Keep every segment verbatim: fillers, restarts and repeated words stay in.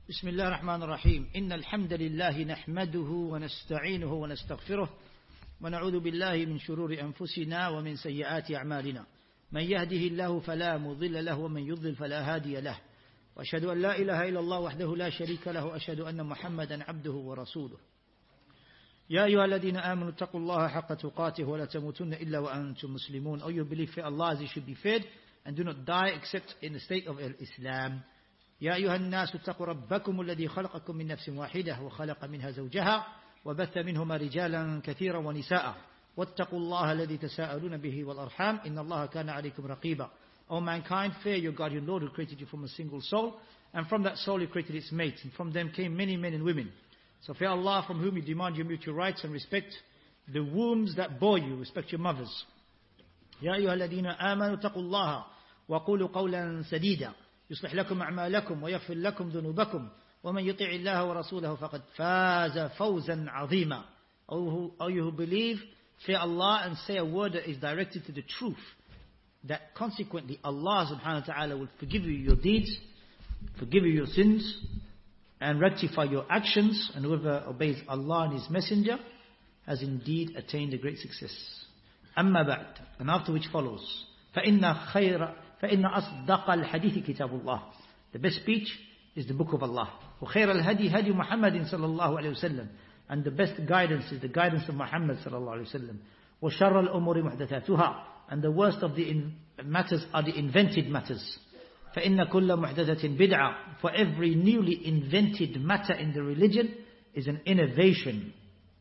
بسم الله الرحمن الرحيم إن الحمد لله نحمده ونستعينه ونستغفره ونعوذ بالله من شرور أنفسنا ومن سيئات أعمالنا من يهده الله فلا مضل له ومن يضلل فلا هادي له وأشهد أن لا إله إلا الله وحده لا شريك له وأشهد أن محمدا عبده ورسوله يا أيها الذين آمنوا اتقوا الله حق تقاته ولا تموتن إلا وأنتم مسلمون. Oh, you believe in Allah as you should be fed and do not die except in the state of Islam. يا أيها الناس اتقوا ربكم الذي خلقكم من نفس واحدة وخلق منها زوجها وبث منهما رجالا كثيرا ونساء واتقوا الله الذي تساءلون به والأرحام إن الله كان عليكم رقيبا. O mankind, fear your God, your Lord, who created you from a single soul, and from that soul he created its mate, and from them came many men and women. So fear Allah, from whom you demand your mutual rights, and respect the wombs that bore you, respect your mothers. يا أيها الذين آمنوا اتقوا الله وقولوا قولا سديدا يصلح لكم أعمالكم ويغفر لكم ذنوبكم ومن يطع الله ورسوله فقد فاز فوزا عظيما. O you who believe, fear Allah and say a word that is directed to the truth, that consequently Allah subhanahu wa ta'ala will forgive you your deeds, forgive you your sins, and rectify your actions, and whoever obeys Allah and His Messenger has indeed attained a great success. أما بعد, and after which follows, فإن خير فإن أصدق الحديث كتاب الله. The best speech is the book of Allah. وخير الهدي هدي محمد صلى الله عليه وسلم. And the best guidance is the guidance of Muhammad صلى الله عليه وسلم. وشر الأمور محدثاتها. And the worst of the matters are the invented matters. فإن كل محدثة بدعة. For every newly invented matter in the religion is an innovation.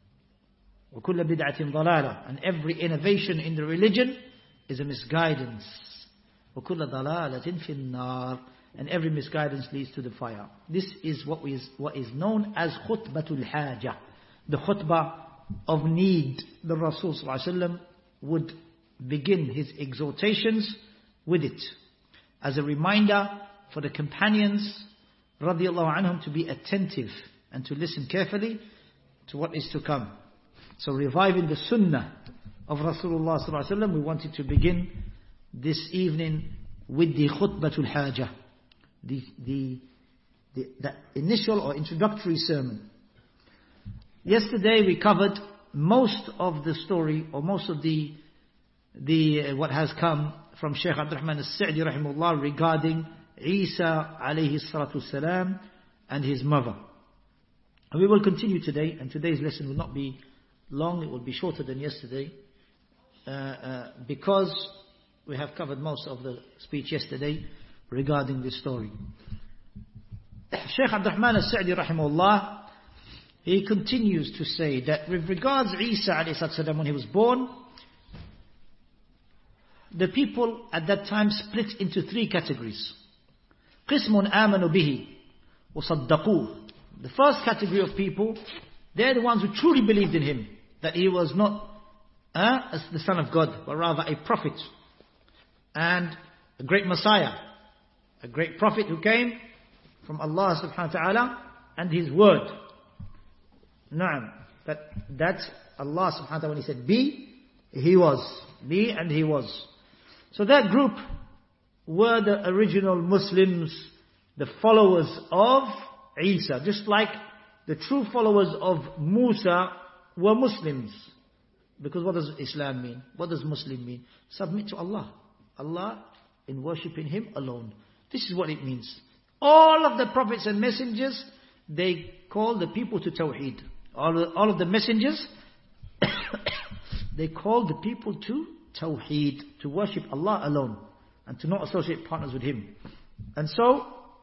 وكل بدعة ضلالة. And every innovation in the religion is a misguidance. وكل ضلالة في النار. And every misguidance leads to the fire. This is what is what is known as khutbatul hajah, the khutbah of need. The Rasul sallallahu alaihi wasallam would begin his exhortations with it, as a reminder for the companions radiyallahu anhum to be attentive and to listen carefully to what is to come. So reviving the sunnah of Rasulullah sallallahu alaihi wasallam, we wanted to begin this evening with the khutbatul hajah, the, the, the, the initial or introductory sermon. Yesterday we covered most of the story, or most of the, the uh, what has come from Shaykh Abdul Rahman al-Sa'di rahimahullah regarding Isa alayhi salatu salam and his mother. And we will continue today, and today's lesson will not be long, it will be shorter than yesterday, uh, uh, because we have covered most of the speech yesterday regarding this story. Shaykh Abdul Rahman al-Sa'di rahimahullah, he continues to say that with regards Isa alayhi salam, when he was born, the people at that time split into three categories. قِسْمٌ آمَنُوا بِهِ وَصَدَّقُوهُ. The first category of people, they're the ones who truly believed in him, that he was not uh, as the son of God, but rather a prophet and a great Messiah, a great prophet who came from Allah subhanahu wa ta'ala and His word. Naam, that that's Allah subhanahu wa ta'ala, when He said be, He was. Be and He was. So that group were the original Muslims, the followers of Isa, just like the true followers of Musa were Muslims. Because what does Islam mean? What does Muslim mean? Submit to Allah. Allah in worshipping Him alone. This is what it means. All of the prophets and messengers, they call the people to Tawheed. All of, all of the messengers, they call the people to Tawheed, to worship Allah alone, and to not associate partners with Him. And so,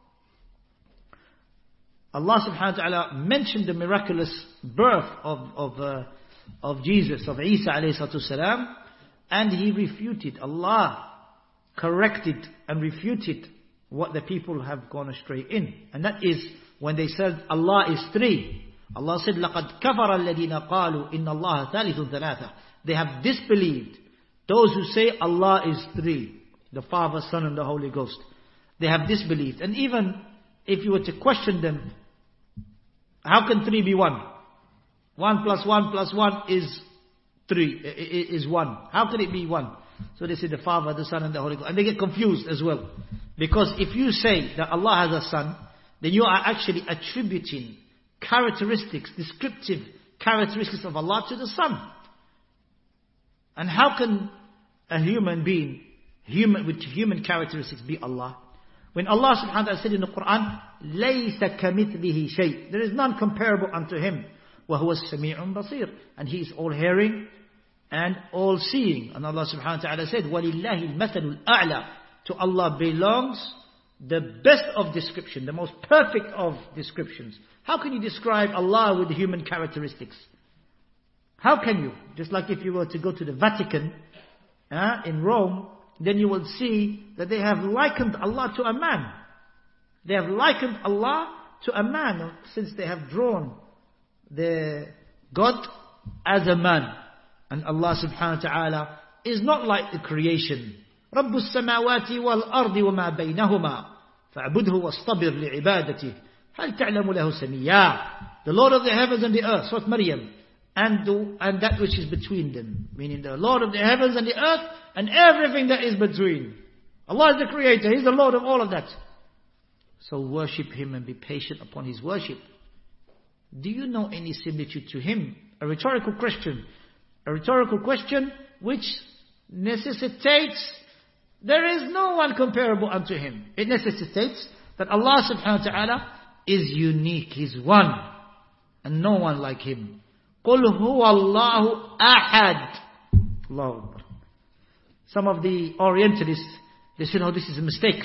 Allah subhanahu wa ta'ala mentioned the miraculous birth of, of, uh, of Jesus, of Isa alayhi salatu salam, and He refuted, Allah corrected and refuted what the people have gone astray in. And that is when they said Allah is three. Allah said, لَقَدْ كَفَرَ الَّذِينَ قَالُوا إِنَّ اللَّهَ ثَالِثٌ ثَلَاثَةٌ. They have disbelieved those who say Allah is three, the Father, Son and the Holy Ghost. They have disbelieved. And even if you were to question them, how can three be one? One plus one plus one is three, is one. How can it be one? So they say the Father, the Son and the Holy Ghost. And they get confused as well. Because if you say that Allah has a son, then you are actually attributing characteristics, descriptive characteristics of Allah to the sun. And how can a human being, human with human characteristics, be Allah? When Allah subhanahu wa ta'ala said in the Quran, لَيْسَ كَمِثْلِهِ شَيْءٍ, there is none comparable unto Him. وَهُوَ السَّمِيعُ الْبَصِيرُ, and He is all hearing and all seeing. And Allah subhanahu wa ta'ala said, وَلِلَّهِ الْمَثَلُ الْأَعْلَى, to Allah belongs the best of description, the most perfect of descriptions. How can you describe Allah with human characteristics? How can you? Just like if you were to go to the Vatican uh, in Rome, then you will see that they have likened Allah to a man. They have likened Allah to a man, since they have drawn the God as a man. And Allah subhanahu wa ta'ala is not like the creation. رَبُّ السَّمَاوَاتِ وَالْأَرْضِ وَمَا بَيْنَهُمَا فَاعْبُدْهُ وَاصْطَبِرْ لِعِبَادَتِهِ هَلْ تَعْلَمُ لَهُ سَمِيًّا. The Lord of the heavens and the earth, Surah Maryam, and, the, and that which is between them. Meaning the Lord of the heavens and the earth and everything that is between. Allah is the creator, He's the Lord of all of that. So worship Him and be patient upon His worship. Do you know any similitude to Him? A rhetorical question. A rhetorical question which necessitates, there is no one comparable unto Him. It necessitates that Allah subhanahu wa ta'ala is unique. He's one. And no one like Him. قُلْ هُوَ اللَّهُ أَحَدٌ. Allahu Akbar. Some of the Orientalists, they said, oh, this is a mistake.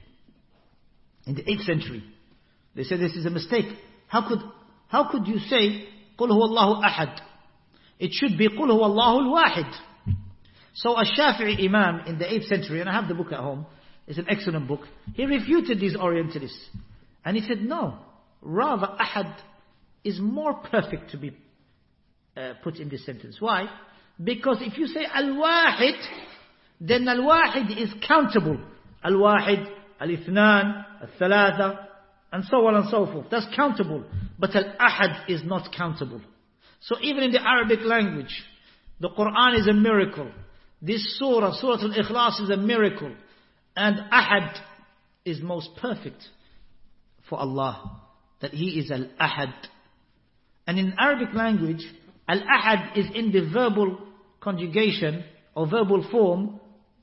In the eighth century, they said this is a mistake. How could, how could you say, قُلْ هُوَ اللَّهُ أَحَدٌ? It should be, قُلْ هُوَ اللَّهُ الْوَاحِدُ. So a Shafi'i Imam in the eighth century, and I have the book at home, it's an excellent book, he refuted these Orientalists. And he said, no, rather Ahad is more perfect to be uh, put in this sentence. Why? Because if you say Al-Wahid, then Al-Wahid is countable. Al-Wahid, Al-Ithnan, Al-Thalatha, and so on and so forth. That's countable. But Al-Ahad is not countable. So even in the Arabic language, the Quran is a miracle. This surah, Surah Al-Ikhlas, is a miracle. And Ahad is most perfect for Allah. That He is Al-Ahad. And in Arabic language, Al-Ahad is in the verbal conjugation or verbal form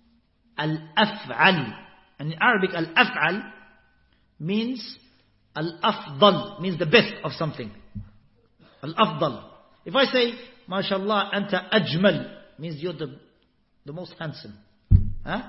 Al-Af'al. And in Arabic, Al-Af'al means Al-Afdal, means the best of something. Al-Afdal. If I say, MashaAllah, Anta Ajmal, means you're the, the most handsome. Huh?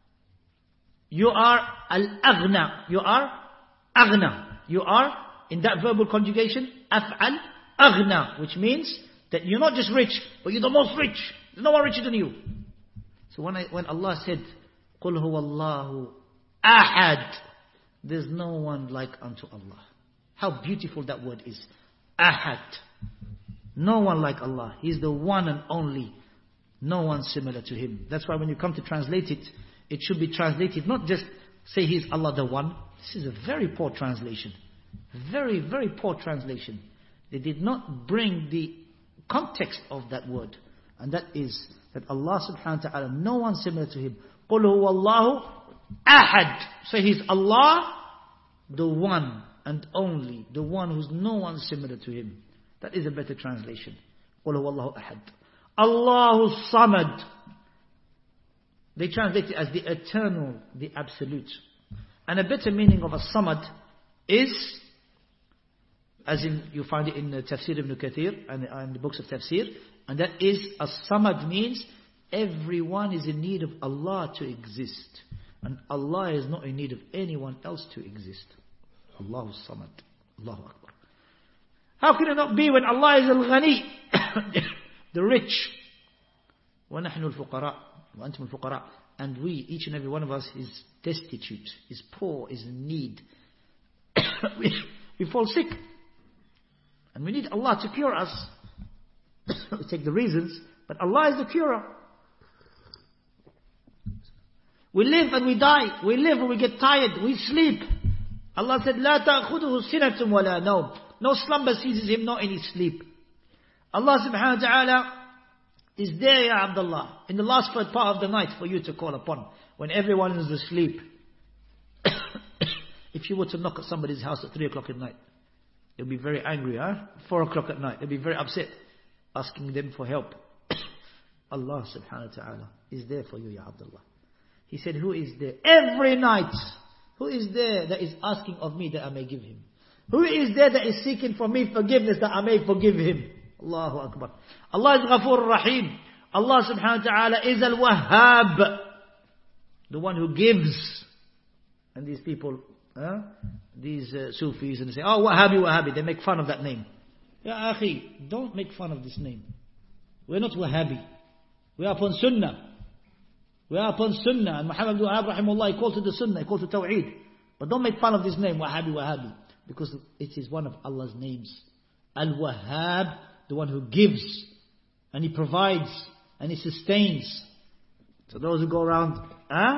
You are Al-Aghna. You are Aghna. You are, in that verbal conjugation, Af'al Aghna, which means that you're not just rich, but you're the most rich. There's no one richer than you. So when I, when Allah said, قُلْ هُوَ اللَّهُ أَحَدٌ, there's no one like unto Allah. How beautiful that word is. Ahad. No one like Allah. He's the one and only. No one similar to Him. That's why when you come to translate it, it should be translated, not just say He is Allah the One. This is a very poor translation. Very, very poor translation. They did not bring the context of that word. And that is that Allah subhanahu wa ta'ala, no one similar to Him. قُلْ هُوَ اللَّهُ أَحَدٌ. Say He's Allah, the one and only, the one who's no one similar to Him. That is a better translation. قُلْ هُوَ اللَّهُ أَحَدٌ. Allahu Samad. They translate it as the eternal, the absolute. And a better meaning of a Samad is, as in you find it in the Tafsir ibn Kathir and, and the books of Tafsir, and that is, a Samad means everyone is in need of Allah to exist. And Allah is not in need of anyone else to exist. Allahu Samad. Allahu Akbar. How can it not be when Allah is Al-Ghani, the rich? وَنَحْنُ الْفُقَرَاءُ وَأَنْتُمُ الْفُقَرَاءُ. And we, each and every one of us, is destitute, is poor, is in need. we, we fall sick. And we need Allah to cure us. We take the reasons, but Allah is the curer. We live and we die. We live and we get tired. We sleep. Allah said, لَا تَأْخُذُهُ سِنَةٌ وَلَا نَوْمٌ. No slumber seizes Him, nor any sleep. Allah subhanahu wa ta'ala is there, Ya Abdullah, in the last part of the night for you to call upon, when everyone is asleep. If you were to knock at somebody's house at three o'clock at night, they'll be very angry, huh? Four o'clock at night, they'll be very upset, asking them for help. Allah subhanahu wa ta'ala is there for you, Ya Abdullah. He said, who is there? Every night, who is there that is asking of me that I may give him? Who is there that is seeking for me forgiveness that I may forgive him? Allahu Akbar. Allah is Ghafoor Rahim. Allah subhanahu wa ta'ala is Al-Wahhab, the one who gives. And these people, huh? these uh, Sufis, and they say, oh, Wahhabi, Wahhabi. They make fun of that name. Ya Akhi, don't make fun of this name. We're not Wahhabi. We are upon Sunnah. We are upon Sunnah. And Muhammad ibn Wahhab, rahimahullah, he called to the Sunnah, he called to Tawheed. But don't make fun of this name, Wahhabi, Wahhabi. Because it is one of Allah's names. Al-Wahhab, the one who gives. And He provides. And He sustains. So those who go around, huh?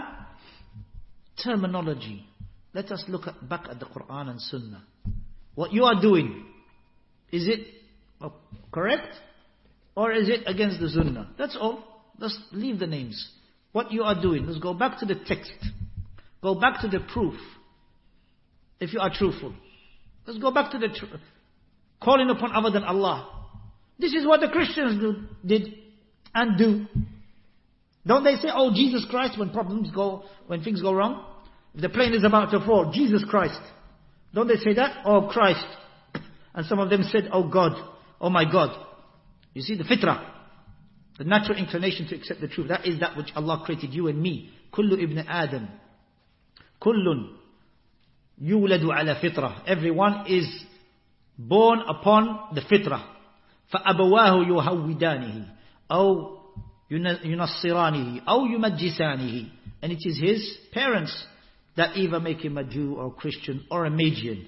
Terminology. Let us look at, back at the Quran and Sunnah. What you are doing, is it correct? Or is it against the Sunnah? That's all. Let's leave the names. What you are doing, let's go back to the text. Go back to the proof. If you are truthful. Let's go back to the tr- calling upon other than Allah. This is what the Christians do, did and do. Don't they say, oh, Jesus Christ, when problems go, when things go wrong? If the plane is about to fall, Jesus Christ. Don't they say that? Oh, Christ. And some of them said, oh God, oh my God. You see, the fitrah, the natural inclination to accept the truth, that is that which Allah created you and me. Kullu ibn Adam. Kullun yuladu ala fitrah. Everyone is born upon the fitrah. فَأَبَوَاهُ يُهَوِّدَانِهِ أَوْ يُنَصِّرَانِهِ أَوْ يُمَجِّسَانِهِ. And it is his parents that either make him a Jew or a Christian or a Magian.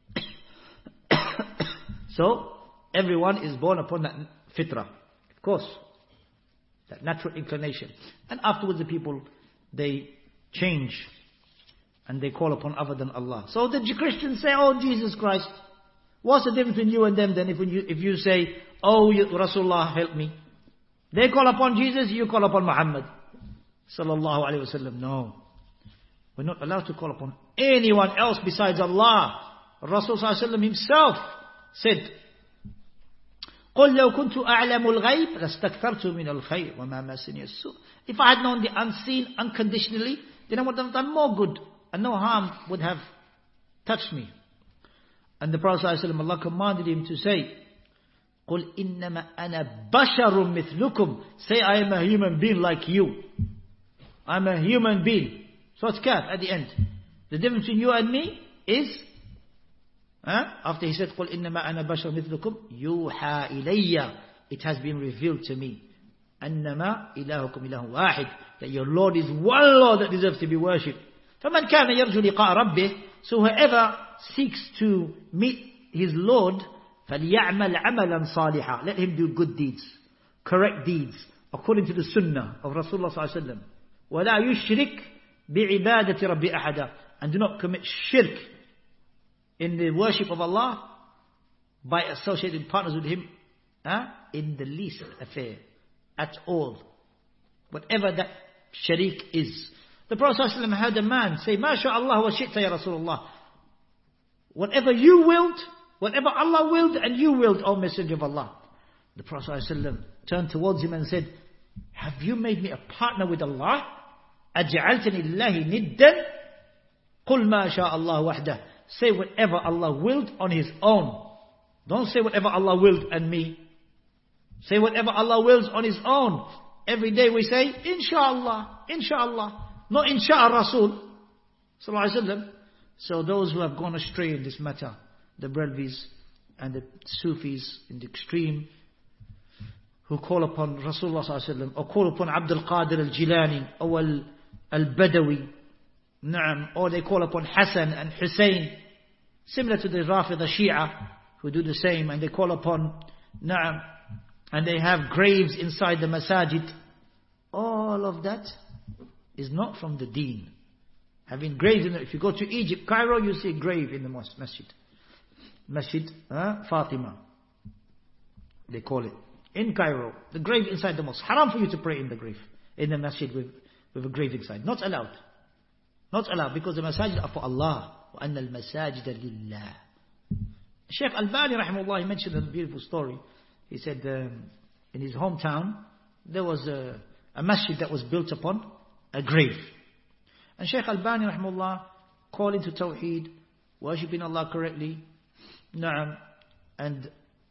So, everyone is born upon that fitrah. Of course. That natural inclination. And afterwards the people, they change. And they call upon other than Allah. So the Christians say, oh Jesus Christ. What's the difference between you and them then if you, if you say, oh Rasulullah help me. They call upon Jesus, you call upon Muhammad. Sallallahu alayhi wa sallam. No. We're not allowed to call upon anyone else besides Allah. Rasul sallallahu alayhi wa sallam himself said, قُلْ لَوْ كُنْتُ أَعْلَمُ الْغَيْبِ لَاسْتَكْثَرْتُ مِنَ الْخَيْرِ وَمَا مَسَّنِيَ السُّوءُ. If I had known the unseen unconditionally, then I would have done more good. And no harm would have touched me. And the Prophet ﷺ, Allah commanded him to say, قُلْ إِنَّمَا أَنَا بَشَرٌ مِثْلُكُمْ. Say, I am a human being like you. I'm a human being. So it's kaf at the end. The difference between you and me is, huh? After he said, قُلْ إِنَّمَا أَنَا بَشَرٌ مِثْلُكُمْ يُوحَى إِلَيَّ. It has been revealed to me. أَنَّمَا إِلَهُكُمْ إِلَهٌ وَاحِدٌ. That your Lord is one Lord that deserves to be worshipped. فَمَنْ كَانَ يَرْجُو لِقَاءَ رَبِّهِ. So whoever seeks to meet his Lord, فَلْيَعْمَلْ عَمَلًا صَالِحًا. Let him do good deeds, correct deeds, according to the sunnah of Rasulullah sallallahu alaihi wasallam. وَلَا يُشْرِكْ بِعِبَادَةِ رَبِّ أَحَدًا. And do not commit shirk in the worship of Allah by associating partners with Him huh? in the least affair at all. Whatever that sharik is. The Prophet ﷺ heard a man say, Ma sha'Allah wa shi'ta ya Rasulullah. Whatever you willed, whatever Allah willed and you willed, O Messenger of Allah. The Prophet ﷺ turned towards him and said, have you made me a partner with Allah? أَجْعَلْتَنِ اللَّهِ نِدًّا قُلْ مَا شَاءَ اللَّهُ وَحْدَهُ. Say whatever Allah willed on His own. Don't say whatever Allah willed and me. Say whatever Allah wills on His own. Every day we say, Inshallah, Inshallah. Not Insha'a Rasul Sallallahu Alaihi Wasallam. So those who have gone astray in this matter, the Brelvis and the Sufis in the extreme, who call upon Rasulullah Sallallahu Alaihi Wasallam, or call upon Abdul Qadir al-Jilani, or al-Badawi, Naam, or they call upon Hassan and Hussein, similar to the Rafida Shia, who do the same, and they call upon Naam, and they have graves inside the masajid. All of that is not from the deen. Having graves in it. If you go to Egypt, Cairo, you see a grave in the mosque, masjid. Masjid uh, Fatima. They call it. In Cairo. The grave inside the mosque. Haram for you to pray in the grave. In the masjid with, with a grave inside. Not allowed. Not allowed because the masajid are for Allah. وأن المساجد لله. Sheikh Albani rahimahullah, he mentioned a beautiful story. He said um, in his hometown there was a, a masjid that was built upon a grave. And Sheikh Albani rahimahullah called into Tawheed, worshipping Allah correctly. Na'am. And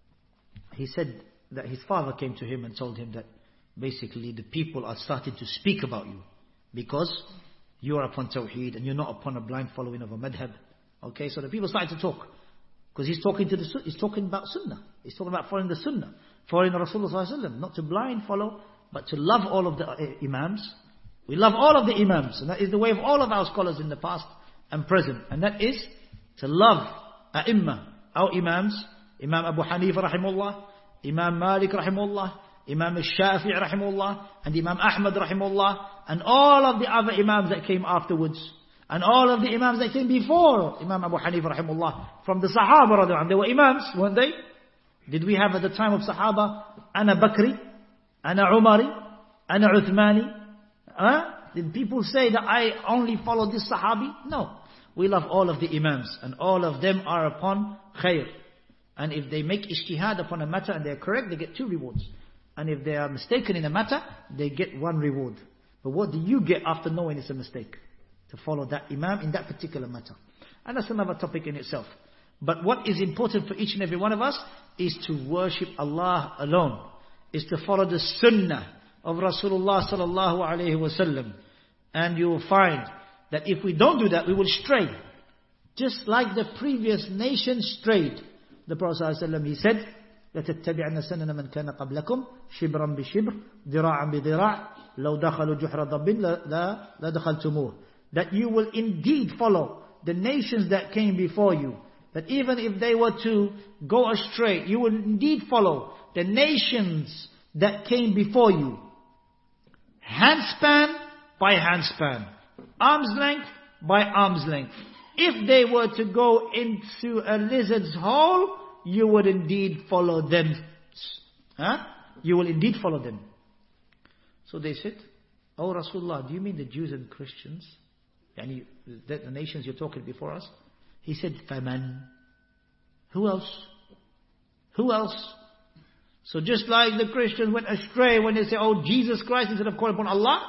he said that his father came to him and told him that basically the people are starting to speak about you because you are upon Tawheed and you're not upon a blind following of a madhab. Okay, so the people started to talk. Because he's talking to the he's talking about Sunnah. He's talking about following the Sunnah. Following the Rasulullah sallallahu alaihi wasallam. Not to blind follow, but to love all of the uh, Imams. We love all of the Imams. And that is the way of all of our scholars in the past and present. And that is to love A'imma, our Imams. Imam Abu Hanifa rahimahullah, Imam Malik rahimahullah, Imam Shafi'i rahimahullah, and Imam Ahmad rahimahullah, and all of the other Imams that came afterwards. And all of the Imams that came before Imam Abu Hanifa rahimahullah, from the Sahaba radhiyallahu anhum, they were Imams, weren't they? Did we have at the time of Sahaba, Ana Bakri, Ana Umari, Ana Uthmani? Huh? Did people say that I only follow this Sahabi? No. We love all of the Imams, and all of them are upon khair. And if they make ijtihad upon a matter and they are correct, they get two rewards. And if they are mistaken in a matter, they get one reward. But what do you get after knowing it's a mistake? To follow that Imam in that particular matter. And that's another topic in itself. But what is important for each and every one of us is to worship Allah alone. Is to follow the sunnah of Rasulullah sallallahu alayhi wa sallam. And you will find that if we don't do that, we will stray. Just like the previous nation strayed. The Prophet sallallahu alayhi wa sallam, he said, لَتَتَّبِعَنَّ سَنَنَ مَنْ كَانَ قَبْلَكُمْ شِبْرًا بِشِبْرٍ ذِرَاعًا بِذِرَاعٍ لَوْ دَخَلُوا جُحْرَ ضَبٍّ لَدَخَلْتُمُوهُ. That you will indeed follow the nations that came before you. That even if they were to go astray, you will indeed follow the nations that came before you. Handspan by handspan. Arm's length by arm's length. If they were to go into a lizard's hole, you would indeed follow them. Huh? You will indeed follow them. So they said, Oh Rasulullah, do you mean the Jews and Christians? Yani, the, the nations you're talking before us? He said, Faman. Who else? Who else? So just like the Christians went astray when they say, oh Jesus Christ, instead of calling upon Allah,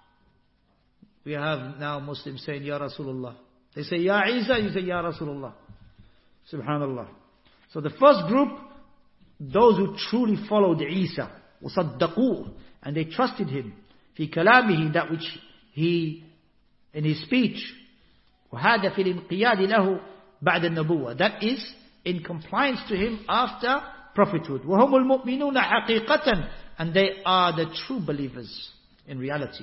we have now Muslims saying, Ya Rasulullah. They say, Ya Isa, you say, Ya Rasulullah. Subhanallah. So the first group, those who truly followed Isa, وصدقوه, and they trusted him, في كلامه, that which he, in his speech, وهذا في الانقياد له بعد النبوة, that is in compliance to him after prophethood. وهم المؤمنون حقيقة, and they are the true believers in reality.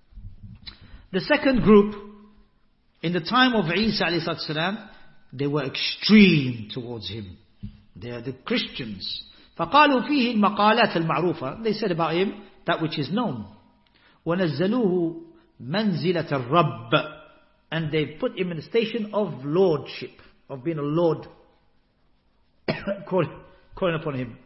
The second group, in the time of Isa alayhi salam, they were extreme towards him. They are the Christians. فقالوا فيه المقالات المعروفة. They said about him that which is known. ونزلوه منزلة الرب. And they put him in a station of lordship, of being a lord, calling, calling upon him.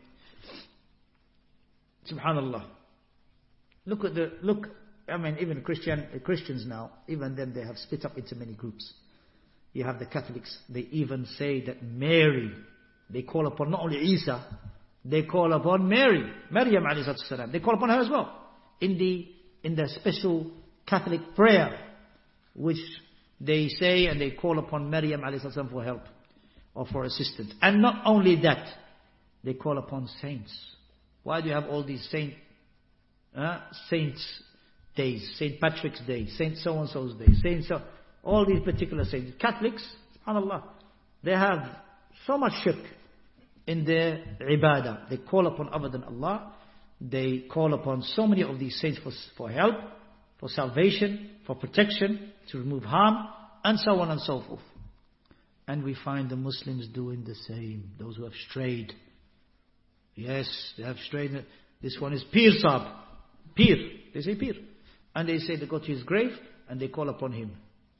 Subhanallah. Look at the look. I mean, even Christian Christians now, even them, they have split up into many groups. You have the Catholics. They even say that Mary, they call upon not only Isa, they call upon Mary, Maryam alayhi salam. They call upon her as well in the in the special Catholic prayer, which they say, and they call upon Maryam alayhi salam for help or for assistance. And not only that, they call upon saints. Why do you have all these saint uh, saints days, Saint Patrick's Day, Saint so and so's day, Saint so, all these particular saints? Catholics, subhanallah, they have so much shirk in their ibadah. They call upon other than Allah. They call upon so many of these saints for, for help, for salvation, for protection, to remove harm, and so on and so forth. And we find the Muslims doing the same. Those who have strayed. Yes, they have strayed. This one is Pir Sahib. Pir. They say Pir. And they say they go to his grave and they call upon him.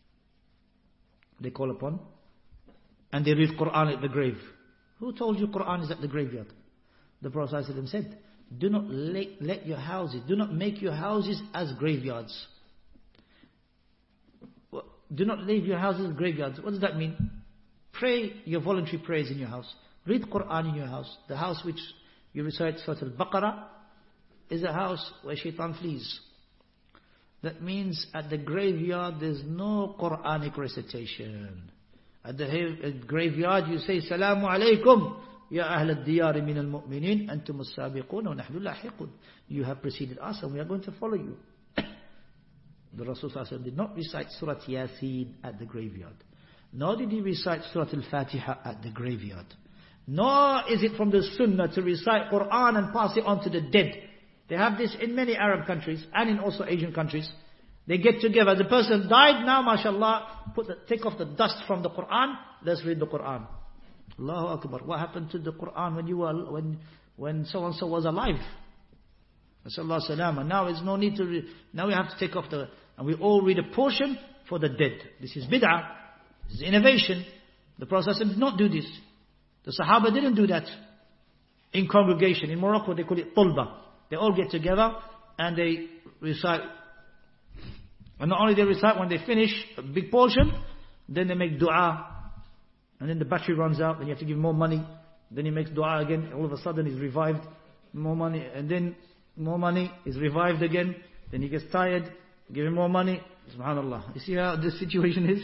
They call upon. And they read Quran at the grave. Who told you Quran is at the graveyard? The Prophet ﷺ said, do not let, let your houses, do not make your houses as graveyards. do not leave your houses graveyards. What does that mean? Pray your voluntary prayers in your house. Read Quran in your house. The house which you recite Surah Al-Baqarah is a house where shaitan flees. That means at the graveyard there's no Quranic recitation. At the graveyard you say, Salamu alaykum, Ya Ahl al-Diyar min al-Mu'minin, Antum al-Sabiqun wa nahnu lahiqun. You have preceded us and we are going to follow you. The Rasul did not recite Surah Yasin at the graveyard. Nor did he recite Surah Al-Fatiha at the graveyard. Nor is it from the Sunnah to recite Quran and pass it on to the dead. They have this in many Arab countries and in also Asian countries. They get together. The person died now, mashallah, put the, take off the dust from the Quran. Let's read the Quran. Allahu Akbar. What happened to the Quran when you were when when so and so was alive? Nasallahu salama. Now there's no need to. Re, now we have to take off the and we all read a portion for the dead. This is bid'ah. This is innovation. The Prophet did not do this. The Sahaba didn't do that. In congregation in Morocco they call it tulba. They all get together and they recite. And not only they recite, when they finish a big portion, then they make dua. And then the battery runs out, then you have to give more money. Then he makes dua again, all of a sudden he's revived. More money, and then more money, he's revived again. Then he gets tired, give him more money. Subhanallah. You see how this situation is?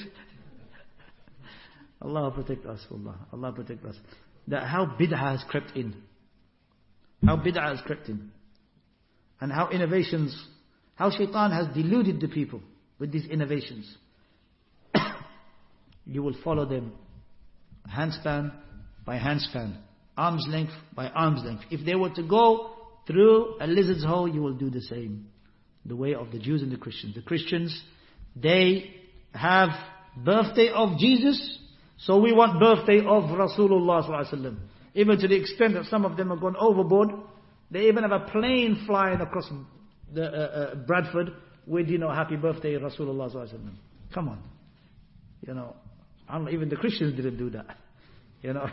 Allah protect us, Allah. Allah protect us. That how bid'ah has crept in. How bid'ah has crept in. And how innovations, how shaitan has deluded the people with these innovations. You will follow them handspan by handspan, arm's length by arm's length. If they were to go through a lizard's hole, you will do the same. The way of the Jews and the Christians. The Christians, they have birthday of Jesus, so we want birthday of Rasulullah sallallahu alaihi wasallam. Even to the extent that some of them have gone overboard. They even have a plane flying across the uh, uh, Bradford with, you know, happy birthday Rasulullah sallallahu alaihi wasallam. Come on. You know, even the Christians didn't do that. You know.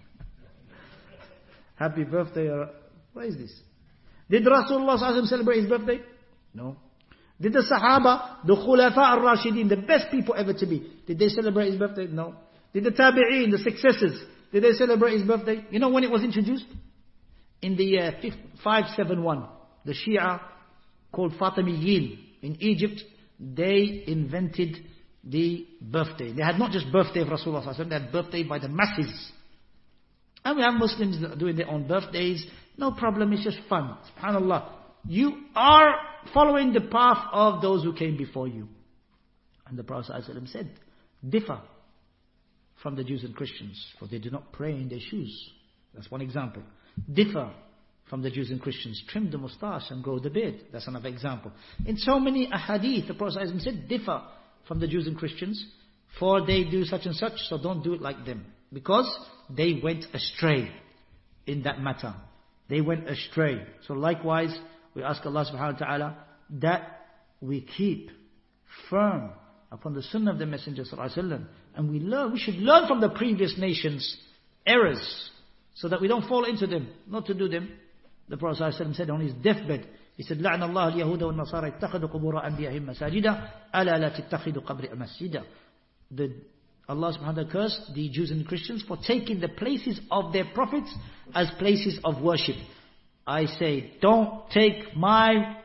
Happy birthday. Uh, what is this? Did Rasulullah sallallahu alaihi wasallam celebrate his birthday? No. Did the Sahaba, the Khulafa al-Rashidin, the best people ever to be, did they celebrate his birthday? No. Did the Tabi'een, the successors, did they celebrate his birthday? You know when it was introduced? In the year uh, five seventy-one, the Shia called Fatimiyin in Egypt, they invented the birthday. They had not just birthday of Rasulullah sallallahu alaihi wasallam, they had birthday by the masses. And we have Muslims doing their own birthdays. No problem, it's just fun. SubhanAllah. You are following the path of those who came before you. And the Prophet ﷺ said, differ from the Jews and Christians, for they do not pray in their shoes. That's one example. Differ from the Jews and Christians. Trim the moustache and grow the beard. That's another example. In so many ahadith, the Prophet ﷺ said, differ from the Jews and Christians, for they do such and such, so don't do it like them. Because they went astray in that matter. They went astray. So likewise, we ask Allah subhanahu wa ta'ala that we keep firm upon the sunnah of the Messenger sallallahu alaihi wasallam, and we learn, we should learn from the previous nations' errors, so that we don't fall into them, not to do them. The Prophet sallallahu alaihi wasallam said on his deathbed, he said, لَعْنَ اللَّهُ الْيَهُودَ وَالنَّصَارَى اتَّخَذُوا قُبُورَ أَنْبِيَائِهِمْ مَسَاجِدًا أَلَا لَا تَتَّخِذُوا قَبْرِ مَسْجِدًا. The Allah subhanahu wa ta'ala cursed the Jews and Christians for taking the places of their prophets as places of worship. I say, don't take my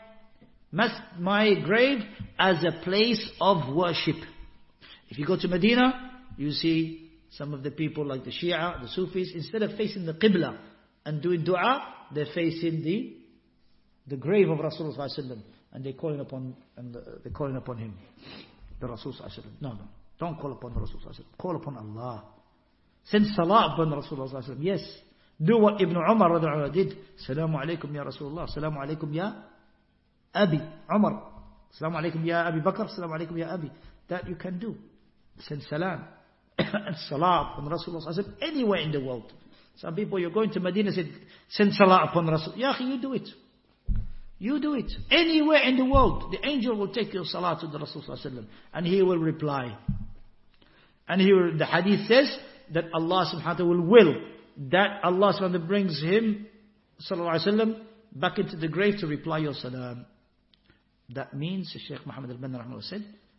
my grave as a place of worship. If you go to Medina, you see some of the people like the Shia, the Sufis, instead of facing the Qibla and doing dua, they're facing the the grave of Rasulullah sallallahu alaihi wasallam, and they're calling upon and they're calling upon him, the Rasul sallallahu alaihi wasallam. No, no, don't call upon the Rasul sallallahu alaihi wasallam. Call upon Allah. Send salah upon Rasulullah sallallahu alaihi wasallam. Yes. Do what Ibn Umar radhiallahu anhu did. Assalamu alaikum ya Rasulullah. Assalamu alaikum ya Abi Umar. Assalamu alaikum ya Abi Bakr. Assalamu alaikum ya Abi. That you can do. Send salam and salah upon Rasulullah sallallahu alaihi wasallam anywhere in the world. Some people, you're going to Medina, said, send salah upon Rasul. Ya akhi, you do it. You do it. Anywhere in the world, the angel will take your salah to the Rasul sallallahu alaihi wasallam, and he will reply. And here the hadith says that Allah subhanahu wa ta'ala will will that Allah subhanahu wa ta'ala brings him sallallahu alaihi wasallam back into the grave to reply your salam. That means, Shaykh Muhammad al-Banna rahimahullah said,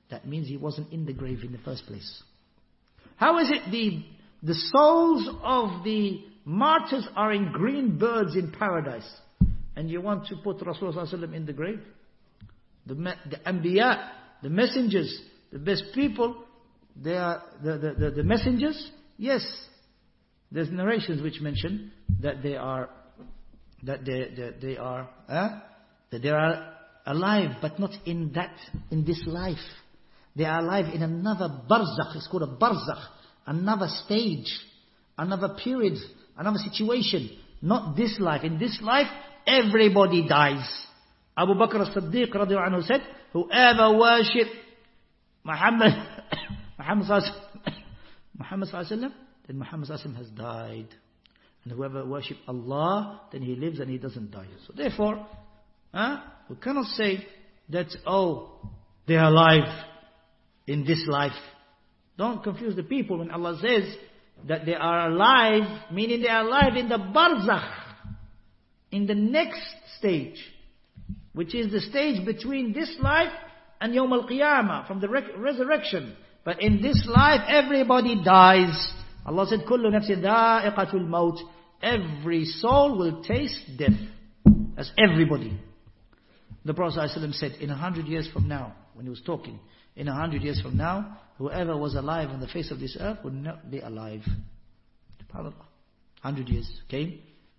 that means he wasn't in the grave in the first place. How is it the, the souls of the martyrs are in green birds in paradise, and you want to put Rasulullah in the grave? The, the Anbiya, the messengers, the best people, they are the, the, the, the messengers. Yes, there's narrations which mention that they are that they that they are eh? that they are alive, but not in that in this life. They are alive in another barzakh. It's called a barzakh, another stage, another period, another situation. Not this life. In this life, everybody dies. Abu Bakr as-Siddiq radiallahu anhu said, whoever worship Muhammad, Muhammad sallallahu Muhammad sallallahu alaihi wasallam, then Muhammad sallallahu alaihi wasallam has died. And whoever worship Allah, then he lives and he doesn't die. So therefore, huh, we cannot say that, oh, they are alive in this life. Don't confuse the people when Allah says that they are alive, meaning they are alive in the barzakh, in the next stage, which is the stage between this life and Yawm al-Qiyamah, from the resurrection. But in this life, everybody dies. Allah said, كُلُّ نَفْسٍ ذَائِقَةُ الْمَوْتِ. Every soul will taste death. That's everybody. The Prophet ﷺ said, in a hundred years from now, when he was talking, in a hundred years from now, whoever was alive on the face of this earth would not be alive. SubhanAllah. Hundred years came.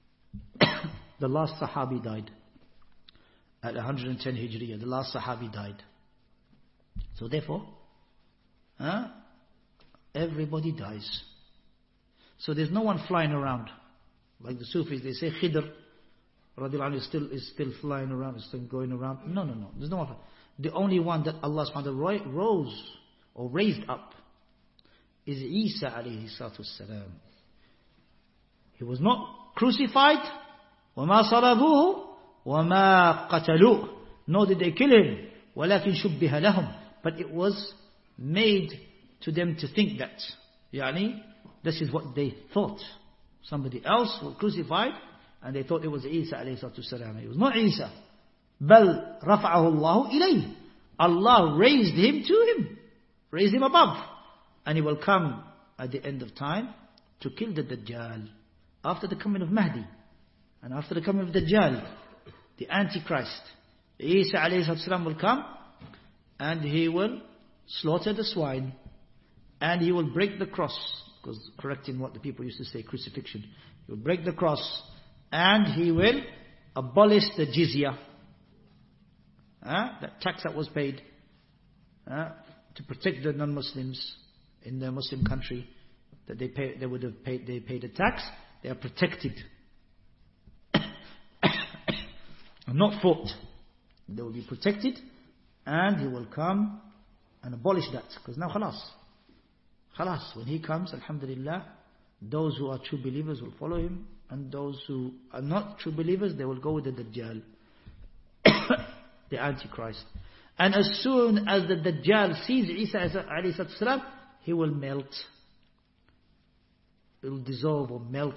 The last Sahabi died. At one hundred ten Hijriya, the last Sahabi died. So therefore, huh, everybody dies. So there's no one flying around. Like the Sufis, they say Khidr radiallahu anhu is still, is still flying around, is still going around. No, no, no. There's no one. The only one that Allah subhanahu wa ta'ala rose or raised up is Isa alayhi salatu wassalam. He was not crucified. وَمَا صَلَبُوهُ وَمَا قَتَلُوهُ. Nor did they kill him. وَلَكِنْ شُبِّهَ لَهُمْ. But it was made to them to think that. Yani, this is what they thought. Somebody else was crucified and they thought it was Isa alayhi salatu wassalam. It was not Isa. بَلْ رَفَعَهُ اللَّهُ إِلَيْهِ. Allah raised him to him. Raised him above. And he will come at the end of time to kill the Dajjal. After the coming of Mahdi. And after the coming of Dajjal, the Antichrist, Isa alayhi salatu wassalam will come and he will slaughter the swine and he will break the cross. Because correcting what the people used to say, crucifixion. He will break the cross and he will abolish the jizya. Uh, that tax that was paid uh, to protect the non-Muslims in the Muslim country, that they pay, they would have paid, they paid a tax. They are protected, and not fought. They will be protected, and he will come and abolish that. Because now, khalas, khalas. When he comes, alhamdulillah, those who are true believers will follow him, and those who are not true believers, they will go with the Dajjal. The Antichrist. And as soon as the Dajjal sees Isa alayhi salam, he will melt. It will dissolve or melt.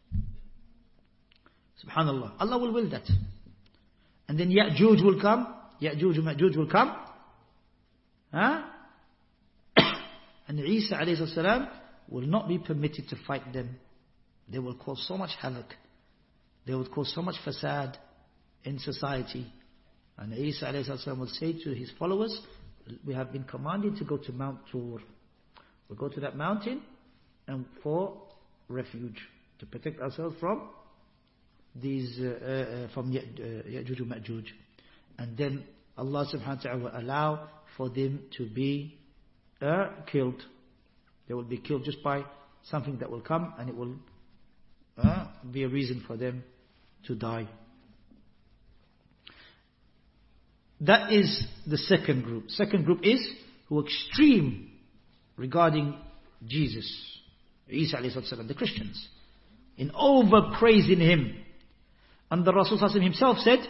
Subhanallah. Allah will will that. And then Ya'juj will come. Ya'juj and Ma'juj will come. Huh? And Isa alayhi salam will not be permitted to fight them. They will cause so much havoc. They will cause so much fasad in society. And Isa alayhi salam will say to his followers, we have been commanded to go to Mount Tur. We'll go to that mountain and for refuge, to protect ourselves from these, uh, uh, from Ya'juj and Ma'juj. And then Allah subhanahu wa ta'ala will allow for them to be uh, killed. They will be killed just by something that will come and it will uh, be a reason for them to die. That is the second group. Second group is who are extreme regarding Jesus, Isa alayhi salam, the Christians, in over praising him. And the Rasul himself said,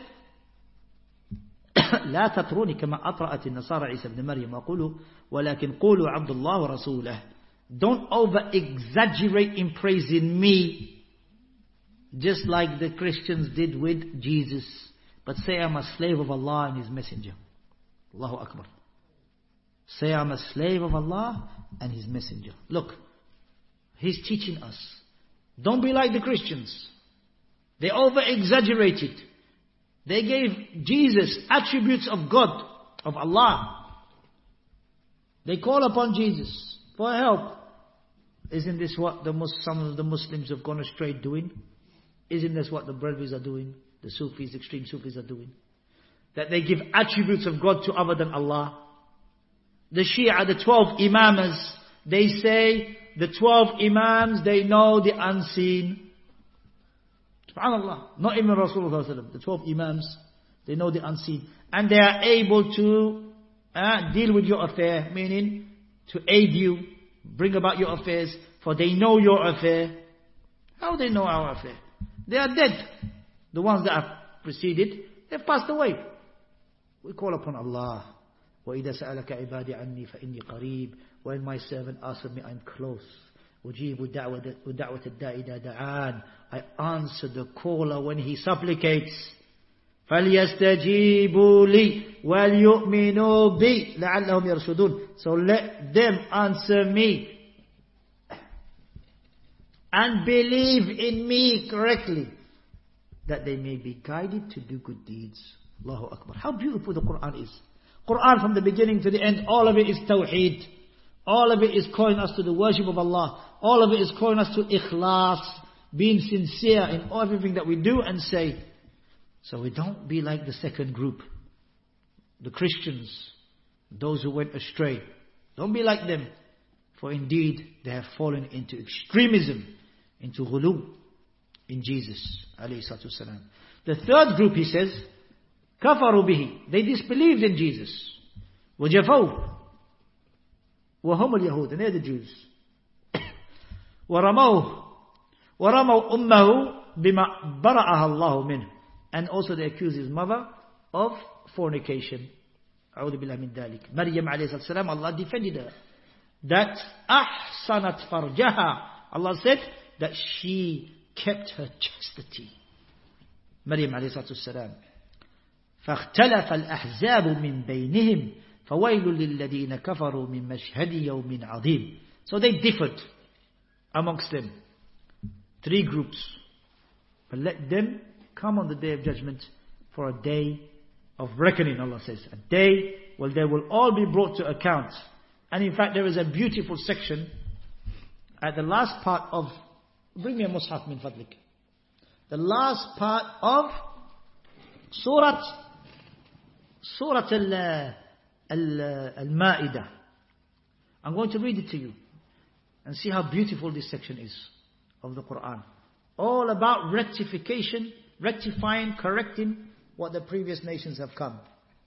لا تطروني كما أطرأت النصارى عيسى بن مريم وقولوا ولكن قولوا عبد الله ورسوله. Don't over exaggerate in praising me, just like the Christians did with Jesus. But say I'm a slave of Allah and His Messenger. Allahu Akbar. Say, I'm a slave of Allah and His messenger. Look, He's teaching us. Don't be like the Christians. They over-exaggerated. They gave Jesus attributes of God, of Allah. They call upon Jesus for help. Isn't this what the Mus- some of the Muslims have gone astray doing? Isn't this what the Brahmins are doing? The Sufis, extreme Sufis are doing? That they give attributes of God to other than Allah. The Shia, the twelve Imams, they say the twelve Imams, they know the unseen. SubhanAllah. Not even Rasulullah, the twelve Imams, they know the unseen. And they are able to uh, deal with your affair, meaning to aid you, bring about your affairs, for they know your affair. How do they know our affair? They are dead. The ones that have preceded, they've passed away. We call upon Allah. وَإِذَا سَأَلَكَ عِبَادِ عَنِّي فَإِنِّي قَرِيبٌ. When my servant asks me, I'm close. أُجِيبُ دَعْوَةَ الدَّاعِ إِذَا دَعَانِ. I answer the caller when he supplicates. فَلْيَسْتَجِيبُوا لِي وَلْيُؤْمِنُوا بِي لَعَلَّهُمْ يَرْشُدُونَ. So let them answer me and believe in me correctly, that they may be guided to do good deeds. Allahu Akbar. How beautiful the Quran is. Quran from the beginning to the end, all of it is tawheed. All of it is calling us to the worship of Allah. All of it is calling us to ikhlas, being sincere in everything that we do and say. So we don't be like the second group, the Christians, those who went astray. Don't be like them, for indeed they have fallen into extremism, into ghulu in Jesus alayhi salatu wasalam. The third group, he says, kafaru bihi. They disbelieved in Jesus. وَجَفَوْا وَهُمُ الْيَهُودِ. And they're the Jews. وَرَمَوْهُ وَرَمَوْا أُمَّهُ بِمَا بَرَأَهَا اللَّهُ مِنْهُ. And also they accuse his mother of fornication. أعوذ بالله من ذلك. Maryam alayhi salam, Allah defended her. That أحسنت فرجها. Allah said that she kept her chastity. Maryam alayhi salam. فاختلف الأحزاب من بينهم فويل للذين كفروا من مشهد يوم عظيم. So they differed amongst them. Three groups. But let them come on the day of judgment for a day of reckoning, Allah says. A day where they will all be brought to account. And in fact there is a beautiful section at the last part of, bring me a mushaf min fadlik. The last part of Surah Surah Al-Ma'idah. I'm going to read it to you and see how beautiful this section is of the Quran. All about rectification, rectifying, correcting what the previous nations have come.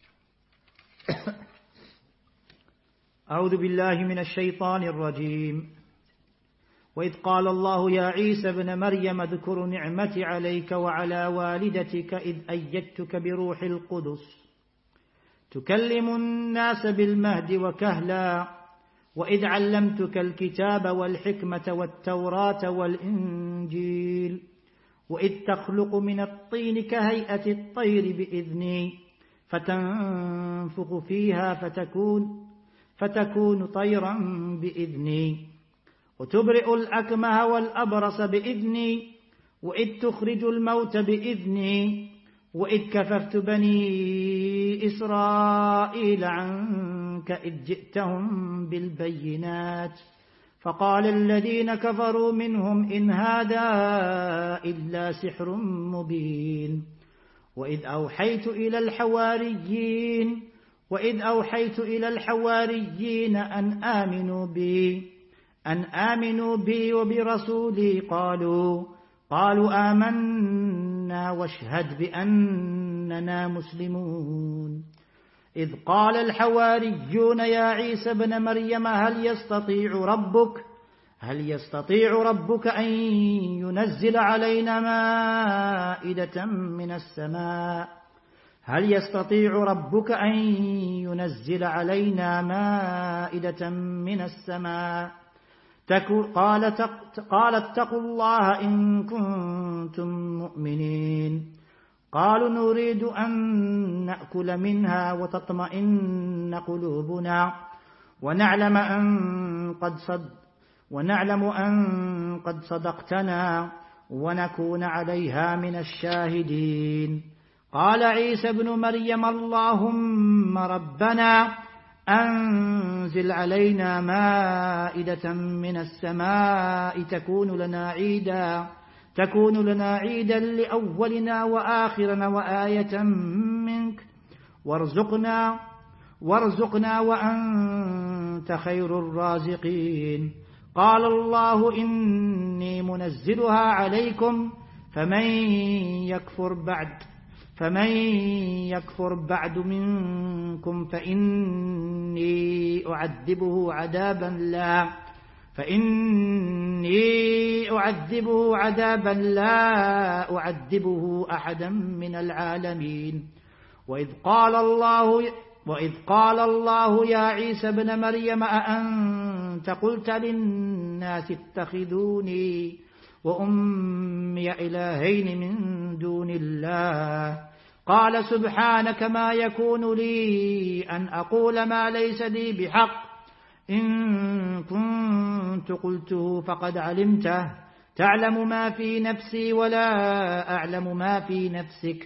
أعوذ بالله من الشيطان الرجيم. وإذ قال الله يا عيسى ابن مريم اذكر نعمتي عليك وعلى والدتك إذ أيدتك بروح القدس تكلم الناس بالمهد وكهلا وإذ علمتك الكتاب والحكمة والتوراة والإنجيل وإذ تخلق من الطين كهيئة الطير بإذني فتنفخ فيها فتكون فتكون طيرا بإذني وتبرئ الأكمه والأبرص بإذني وإذ تخرج الموت بإذني وإذ كففت بني إسرائيل عنك إذ جئتهم بالبينات فقال الذين كفروا منهم إن هذا إلا سحر مبين وإذ أوحيت إلى الحواريين وإذ أوحيت إلى الحواريين أن آمنوا بي أن آمنوا بي وبرسولي قالوا قالوا آمنا واشهد بأننا مسلمون إذ قال الحواريون يا عيسى ابن مريم هل يستطيع ربك هل يستطيع ربك أن ينزل علينا مائدة من السماء هل يستطيع ربك أن ينزل علينا مائدة من السماء قال قال اتقوا الله إن كنتم مؤمنين قالوا نريد أن نأكل منها وتطمئن قلوبنا ونعلم أن قد صد ونعلم أن قد صدقتنا ونكون عليها من الشاهدين. قال عيسى بن مريم اللهم ربنا أنزل علينا مائدة من السماء تكون لنا عيدا تكون لنا عيدا لأولنا وآخرنا وآية منك وارزقنا وارزقنا وأنت خير الرازقين. قال الله إني منزلها عليكم فمن يكفر بعد فمن يكفر بعد منكم فإني أعذبه عذابا لا فإني أعذبه عذابا لا أعذبه أحدا من العالمين. وإذ قال الله وإذ قال الله يا عيسى بن مريم أأنت قلت للناس اتخذوني وأمي إلهين من دون الله قال سبحانك ما يكون لي أن أقول ما ليس لي بحق إن كنت قلته فقد علمته تعلم ما في نفسي ولا أعلم ما في نفسك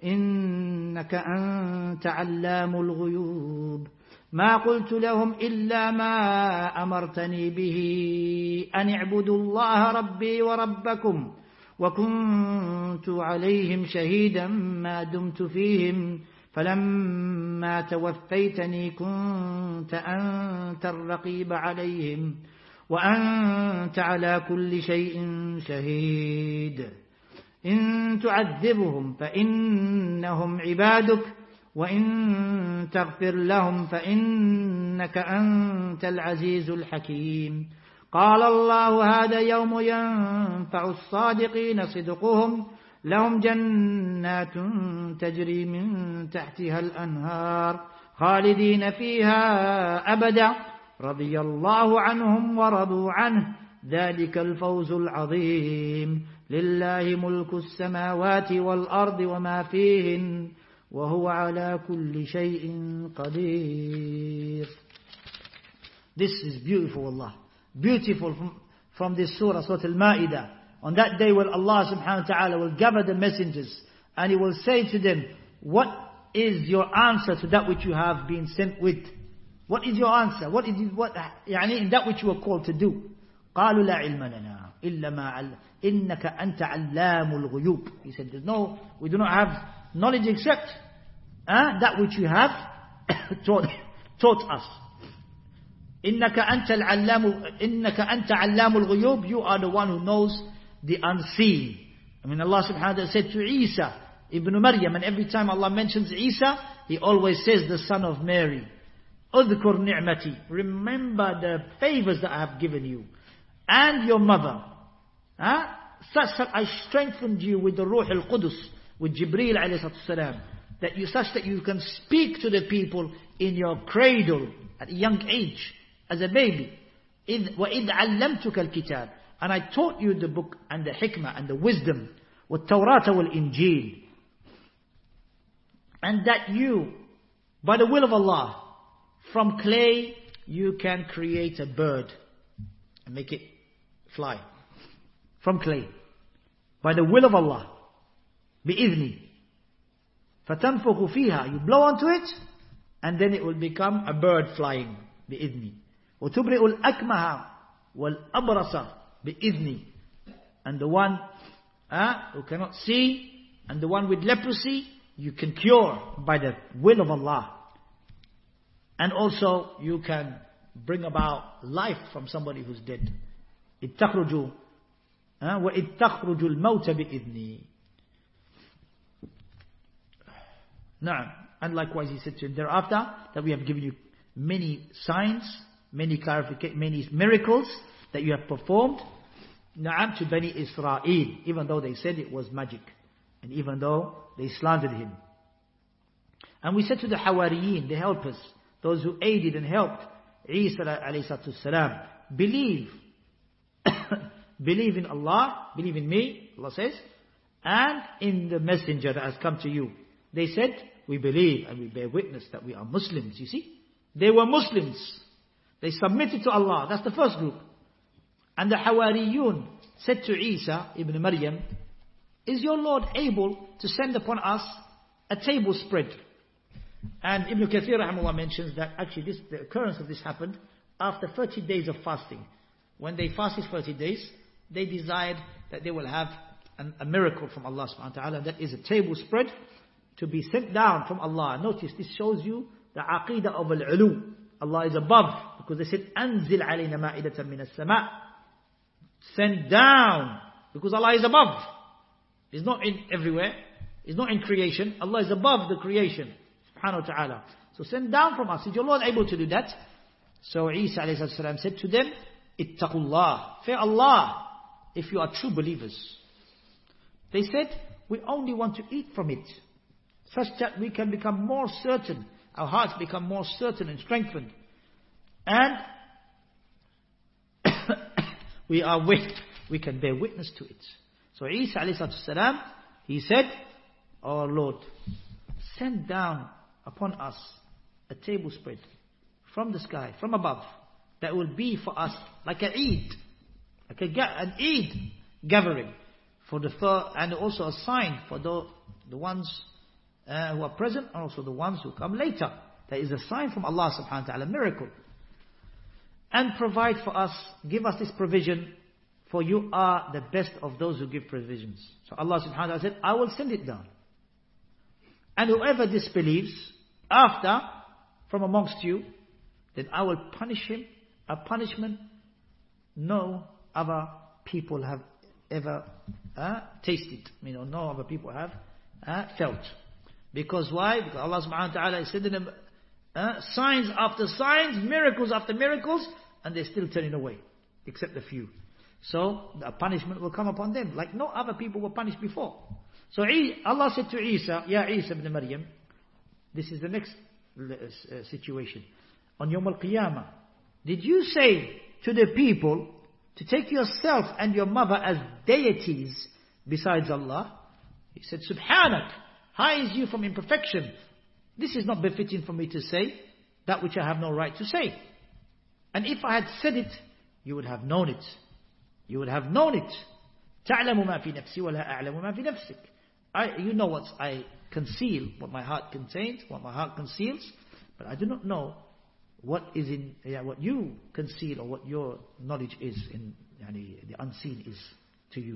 إنك أنت علام الغيوب. ما قلت لهم إلا ما أمرتني به أن اعبدوا الله ربي وربكم وكنت عليهم شهيدا ما دمت فيهم فلما توفيتني كنت أنت الرقيب عليهم وأنت على كل شيء شهيد. إن تعذبهم فإنهم عبادك وإن تغفر لهم فإنك أنت العزيز الحكيم. قال الله هذا يوم ينفع الصادقين صدقهم لهم جنات تجري من تحتها الأنهار خالدين فيها أبدا رضي الله عنهم ورضوا عنه ذلك الفوز العظيم. لله ملك السماوات والأرض وما فيهن وهو على كل شيء قدير. This is beautiful, Allah. Beautiful from, from this surah, Surah Al-Ma'idah. On that day when Allah subhanahu wa ta'ala will gather the messengers and He will say to them, what is your answer to that which you have been sent with? What is your answer? What is it, what, يعني, in that which you were called to do? قالوا لا علم لنا إلا ما علم إنك أنت علام الغيوب. He said, there's no, we do not have knowledge except uh, that which you have taught, taught us. إنك أنت العلام إنك أنت علام الغيوب. You are the one who knows the unseen. I mean, Allah subhanahu wa ta'ala said to Isa ibn Maryam, and every time Allah mentions Isa, He always says the son of Mary. أذكر نعمتي. Remember the favors that I have given you. And your mother. Huh? Such that I strengthened you with the Ruh al-Qudus, with Jibreel alayhi salam, that you, such that you can speak to the people in your cradle at a young age, as a baby. إذ وإذ علمتك الكتاب. And I taught you the book and the hikmah and the wisdom, والتوراة والإنجيل. And that you, by the will of Allah, from clay you can create a bird and make it fly. From clay. By the will of Allah. بإذني. فتنفخ فيها. You blow onto it and then it will become a bird flying. بإذني. وتبرئ الأكمه والأبرص بإذني. And the one uh, who cannot see and the one with leprosy you can cure by the will of Allah. And also you can bring about life from somebody who's dead. إذ تخرج وإذ تخرج الموت بإذني. نعم. And likewise He said to him thereafter that we have given you many signs, many clarifications, many miracles that you have performed. نعم, to Bani Israel, even though they said it was magic, and even though they slandered him. And we said to the Hawariyin, the helpers, those who aided and helped Isa alayhi salatu salam, believe, believe in Allah, believe in me, Allah says, and in the messenger that has come to you. They said, we believe and we bear witness that we are Muslims. You see, they were Muslims. They submitted to Allah. That's the first group. And the Hawariyun said to Isa ibn Maryam, is your Lord able to send upon us a table spread? And Ibn Kathir rahimahullah mentions that actually this, the occurrence of this happened after thirty days of fasting. When they fasted thirty days, they desired that they will have an, a miracle from Allah subhanahu wa ta'ala. That is a table spread to be sent down from Allah. Notice this shows you the aqidah of al-ulu. Allah is above, because they said, Anzil alayna ma'idatan min as-sama'. Send down, because Allah is above. He's not in everywhere. He's not in creation. Allah is above the creation. Subhanahu wa ta'ala. So send down from us. Is your Lord able to do that? So Isa alayhi salam said to them, Ittaqullah. Fear Allah, if you are true believers. They said, we only want to eat from it, such that we can become more certain. Our hearts become more certain and strengthened. And we are with, we can bear witness to it. So Isa alayhi salam, he said, oh Lord, send down upon us a table spread from the sky, from above, that will be for us like an Eid, like a, an Eid gathering, for the third, and also a sign for the, the ones uh, who are present, and also the ones who come later. That is a sign from Allah subhanahu wa ta'ala, miracle. And provide for us, give us this provision, for you are the best of those who give provisions. So Allah subhanahu wa ta'ala said, I will send it down. And whoever disbelieves after, from amongst you, then I will punish him a punishment no other people have ever uh, tasted. You know, no other people have uh, felt. Because why? Because Allah subhanahu wa ta'ala is sending them uh, signs after signs, miracles after miracles, and they're still turning away, except a few. So the punishment will come upon them, like no other people were punished before. So Allah said to Isa, Ya Isa ibn Maryam, this is the next uh, situation. On Yawm al-Qiyamah, did you say to the people to take yourself and your mother as deities besides Allah? He said, Subhanak, high is you from imperfection. This is not befitting for me to say that which I have no right to say. And if I had said it, you would have known it. You would have known it. تَعْلَمُ مَا فِي نَفْسِي وَلَا أَعْلَمُ مَا فِي نَفْسِكَ. I, you know what I conceal, what my heart contains, what my heart conceals, but I do not know what is in, yeah, what you conceal, or what your knowledge is in, yani, the unseen is to you.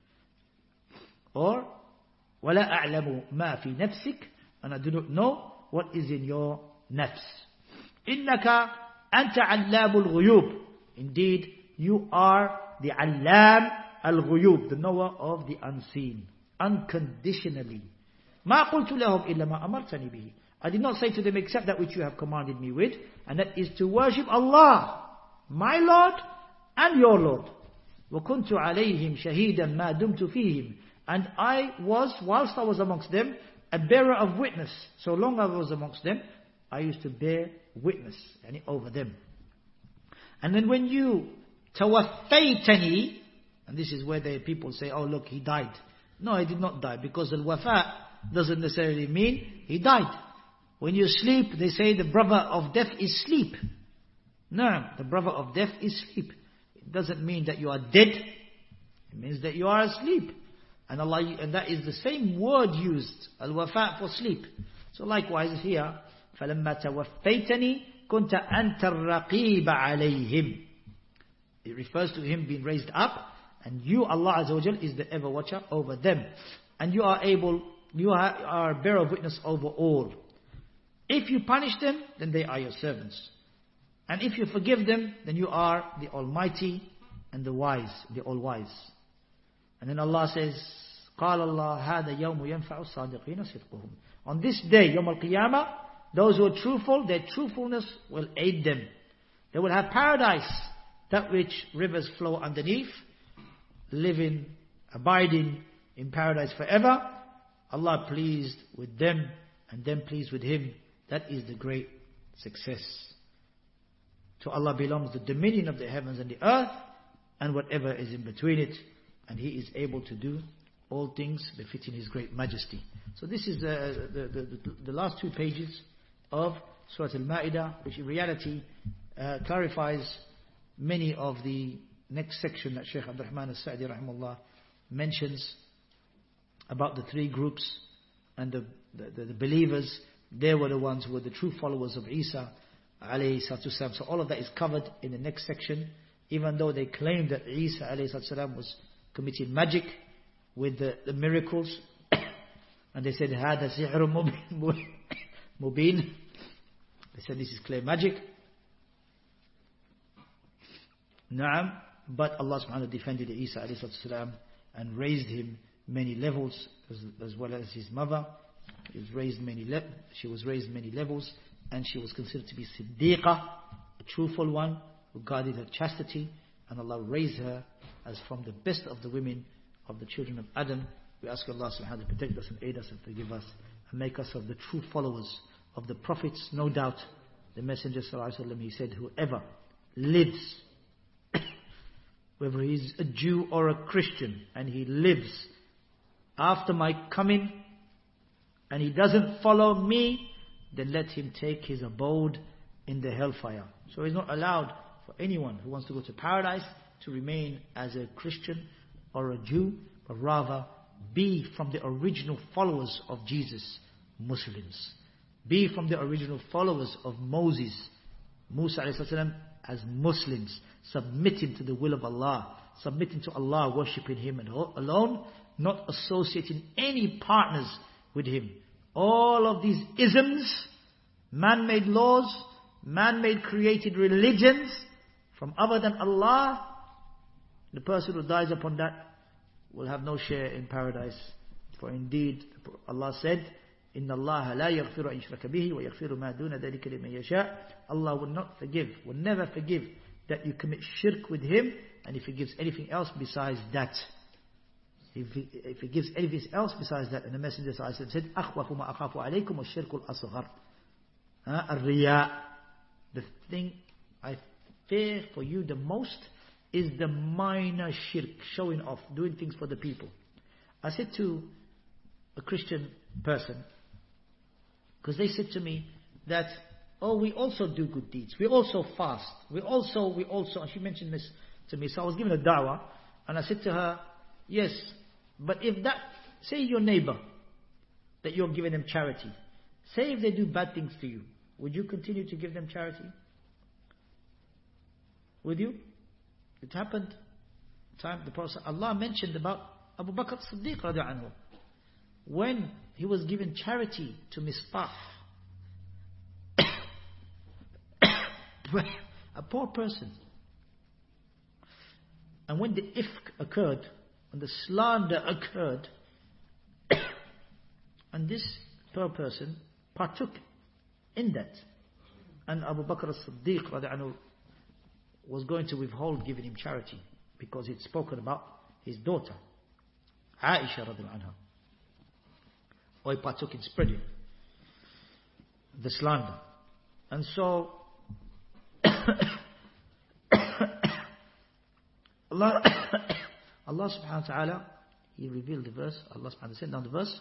Or وَلَا أَعْلَمُ مَا فِي نَفْسِكَ, and I do not know what is in your nafs. إِنَّكَ أَنْتَ عَلَّامُ الْغُيُوبِ. Indeed, you are the Allam al-Ghuyub, the knower of the unseen, unconditionally. مَا قُلْتُ لَهُمْ إِلَّا مَا أَمَرْتَنِي بِهِ. I did not say to them except that which you have commanded me with, and that is to worship Allah, my Lord and your Lord. وَكُنْتُ عَلَيْهِمْ شَهِيدًا مَا دُمْتُ فِيهِمْ. And I was, whilst I was amongst them, a bearer of witness. So long as I was amongst them, I used to bear witness yani over them. And then when you tawaffaytani, and this is where the people say, oh look, he died. No, he did not die, because al-wafa doesn't necessarily mean he died. When you sleep, they say the brother of death is sleep. No, the brother of death is sleep. It doesn't mean that you are dead. It means that you are asleep. And Allah, and that is the same word used, al-wafa, for sleep. So likewise here, فَلَمَّا تَوَفَّيْتَنِي كُنْتَ أَنْتَ الرَّقِيبَ عَلَيْهِمْ. It refers to him being raised up, and you, Allah Azza wa Jal, is the ever watcher over them. And you are able, you are, are bearer of witness over all. If you punish them, then they are your servants. And if you forgive them, then you are the Almighty and the Wise, the All-Wise. And then Allah says, قال الله هذا يوم ينفع الصادقين صدقهم. On this day, Yawm al-Qiyamah, those who are truthful, their truthfulness will aid them. They will have paradise, that which rivers flow underneath, living, abiding in paradise forever. Allah pleased with them, and them pleased with Him. That is the great success. To Allah belongs the dominion of the heavens and the earth, and whatever is in between it. And He is able to do all things befitting His great majesty. So this is uh, the, the, the, the last two pages of Surah Al-Ma'idah, which in reality uh, clarifies many of the next section that Shaykh Abdul Rahman al-Sa'di rahimahullah mentions about the three groups and the, the, the, the believers. They were the ones who were the true followers of Isa alayhi salatu salam. So all of that is covered in the next section. Even though they claimed that Isa alayhi salatu salam was committing magic with the, the miracles, and they said هذا سحر مبين, they said this is clear magic. Naam, but Allah subhanahu wa ta'ala defended Isa alayhi salatu salam and raised him many levels, as, as well as his mother. He was raised many le- she was raised many levels, and she was considered to be Siddiqa, a truthful one who guarded her chastity, and Allah raised her as from the best of the women of the children of Adam. We ask Allah subhanahu wa ta'ala to protect us and aid us and forgive us and make us of the true followers of the prophets. No doubt the Messenger sallallahu alaihi wasallam, he said, whoever lives, whether he's a Jew or a Christian, and he lives after my coming and he doesn't follow me, then let him take his abode in the hellfire. So it's not allowed for anyone who wants to go to paradise to remain as a Christian or a Jew, but rather be from the original followers of Jesus, Muslims. Be from the original followers of Moses, Musa alayhi salam, as Muslims, submitting to the will of Allah, submitting to Allah, worshipping Him alone, not associating any partners with Him. All of these isms, man-made laws, man-made created religions from other than Allah, the person who dies upon that will have no share in paradise. For indeed, Allah said, إِنَّ اللَّهَ لَا يَغْفِرُ أَن يُشْرَكَ بِهِ وَيَغْفِرُ مَا دُونَ ذَلِكَ لِمَن يَشَاءُ. Allah will not forgive, will never forgive that you commit shirk with Him, and He forgives anything else besides that. If He, if he gives anything else besides that, and the Messenger said, أَخْوَفُ مَا أَخَافُ عَلَيْكُمْ وَالشِّرْكُ الْأَصْغَرُ. الرِّيَاء. The thing I fear for you the most is the minor shirk, showing off, doing things for the people. I said to a Christian person, because they said to me that, oh, we also do good deeds, we also fast, we also, we also, and she mentioned this to me, so I was giving a da'wah, and I said to her, yes, but if that, say your neighbor, that you're giving them charity, say if they do bad things to you, would you continue to give them charity? Would you? It happened. Time the Prophet Allah mentioned about Abu Bakr Siddiq radiallahu anhu, when he was given charity to Mistah, a poor person, and when the ifk occurred, when the slander occurred, and this poor person partook in that, and Abu Bakr as-Siddiq radiallahu anhu was going to withhold giving him charity because he'd spoken about his daughter Aisha radiallahu anha, or he partook in spreading the slander. And so Allah Allah subhanahu wa ta'ala, He revealed the verse. Allah subhanahu wa ta'ala sent down the verse,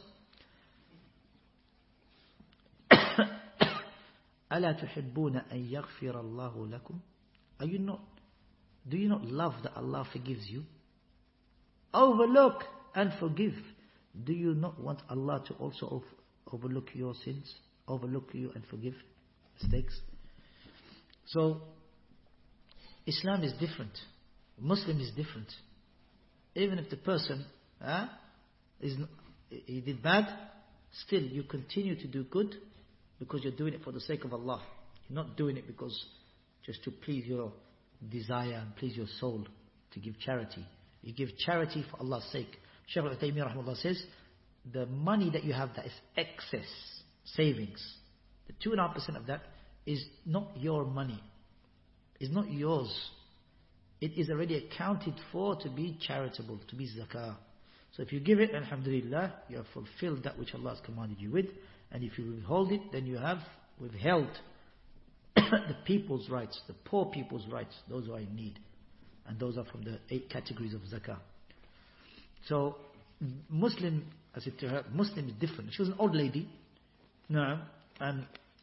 أَلَا تُحِبُّونَ أَن يَغْفِرَ اللَّهُ لَكُمْ. Are you not, do you not love that Allah forgives you? Overlook and forgive. Do you not want Allah to also overlook your sins? Overlook you and forgive mistakes? So, Islam is different. Muslim is different. Even if the person uh, is he did bad, still you continue to do good because you're doing it for the sake of Allah. You're not doing it because just to please your desire and please your soul, to give charity. You give charity for Allah's sake. Shaykh al-Uthaymeen rahimahullah says, the money that you have that is excess savings, the two and a half percent of that is not your money. It's not yours. It is already accounted for to be charitable, to be zakah. So if you give it, alhamdulillah, you have fulfilled that which Allah has commanded you with. And if you withhold it, then you have withheld the people's rights, the poor people's rights, those who are in need. And those are from the eight categories of zakah. So, Muslim, I said to her, Muslim is different. She was an old lady, no, and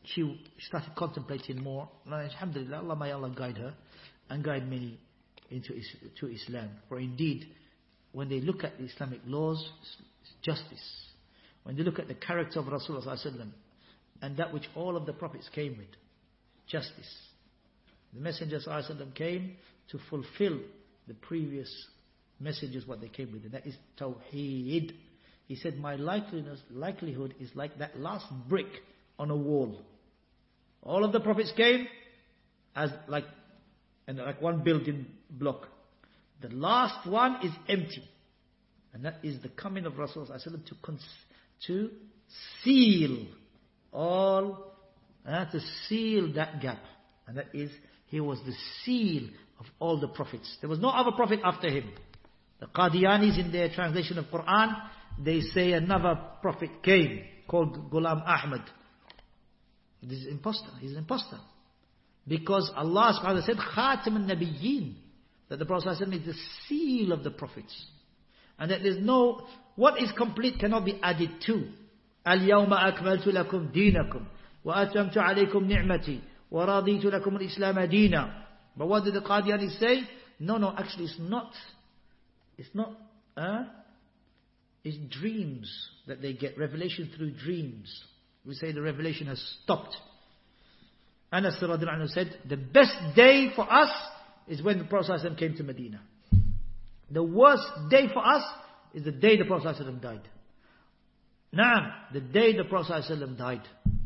she started contemplating more. Alhamdulillah, Allah may Allah guide her and guide many into to Islam. For indeed, when they look at the Islamic laws, it's justice. When they look at the character of Rasulullah sallallahu alaihi wasallam and that which all of the prophets came with, justice. The Messenger sallallahu alaihi wasallam came to fulfill the previous messages what they came with, and that is Tawheed. He said, my likeliness, likelihood is like that last brick on a wall. All of the prophets came as like, and like one building block. The last one is empty. And that is the coming of Rasulullah sallallahu alaihi wasallam to, cons- to seal all, uh, to seal that gap. And that is, he was the seal of all the prophets. There was no other prophet after him. The Qadianis in their translation of Quran, they say another prophet came called Ghulam Ahmad. This is imposter. He's an imposter. Because Allah subhanahu wa ta'ala said, Khatam al-Nabiyyin, that the Prophet is the seal of the prophets. And that there's no, what is complete cannot be added to. Al-yawma akmaltu lakum deenakum, wa atamtu alaykum ni'mati, wa raditu lakum al-islam deena. But what did the Qadianis say? No, no, actually it's not. It's not, uh, it's dreams that they get, revelation through dreams. We say the revelation has stopped. Anas radhiyallahu anhu said, the best day for us is when the Prophet ﷺ came to Medina. The worst day for us is the day the Prophet ﷺ died. Naam, the day the Prophet ﷺ died.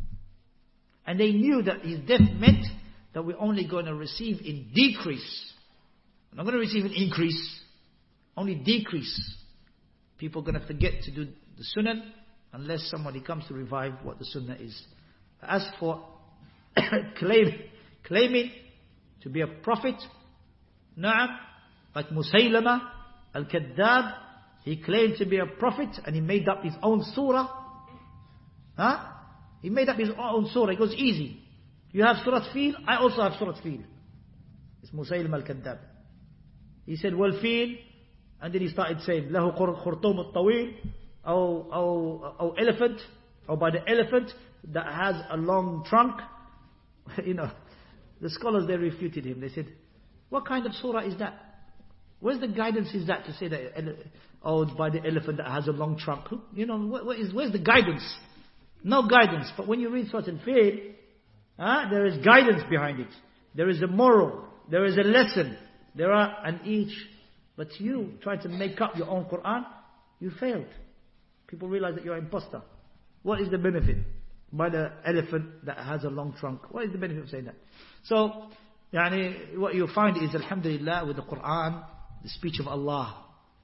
And they knew that his death meant that we're only going to receive in decrease. We're not going to receive in increase. Only decrease. People are going to forget to do the sunnah unless somebody comes to revive what the sunnah is. As for claim, claiming to be a prophet, na'am, like Musaylama al-Kaddab, he claimed to be a prophet and he made up his own surah. Huh? He made up his own surah. It goes easy. You have Surah Fil, I also have Surah Fil. It's Musaylama al-Kaddab. He said, well, Fil, and then he started saying, له خرطوم الطويل, or, or, or elephant, or by the elephant that has a long trunk. You know, the scholars, they refuted him. They said, what kind of surah is that? Where's the guidance is that to say that, oh, by the elephant that has a long trunk? You know, what, what is, where's the guidance? No guidance. But when you read Surah Al-Fil, huh, there is guidance behind it. There is a moral. There is a lesson. There are, and each, but you try to make up your own Quran, you failed. People realize that you're an imposter. What is the benefit? By the elephant that has a long trunk. What is the benefit of saying that? So, yani, what you find is, alhamdulillah, with the Quran, the speech of Allah,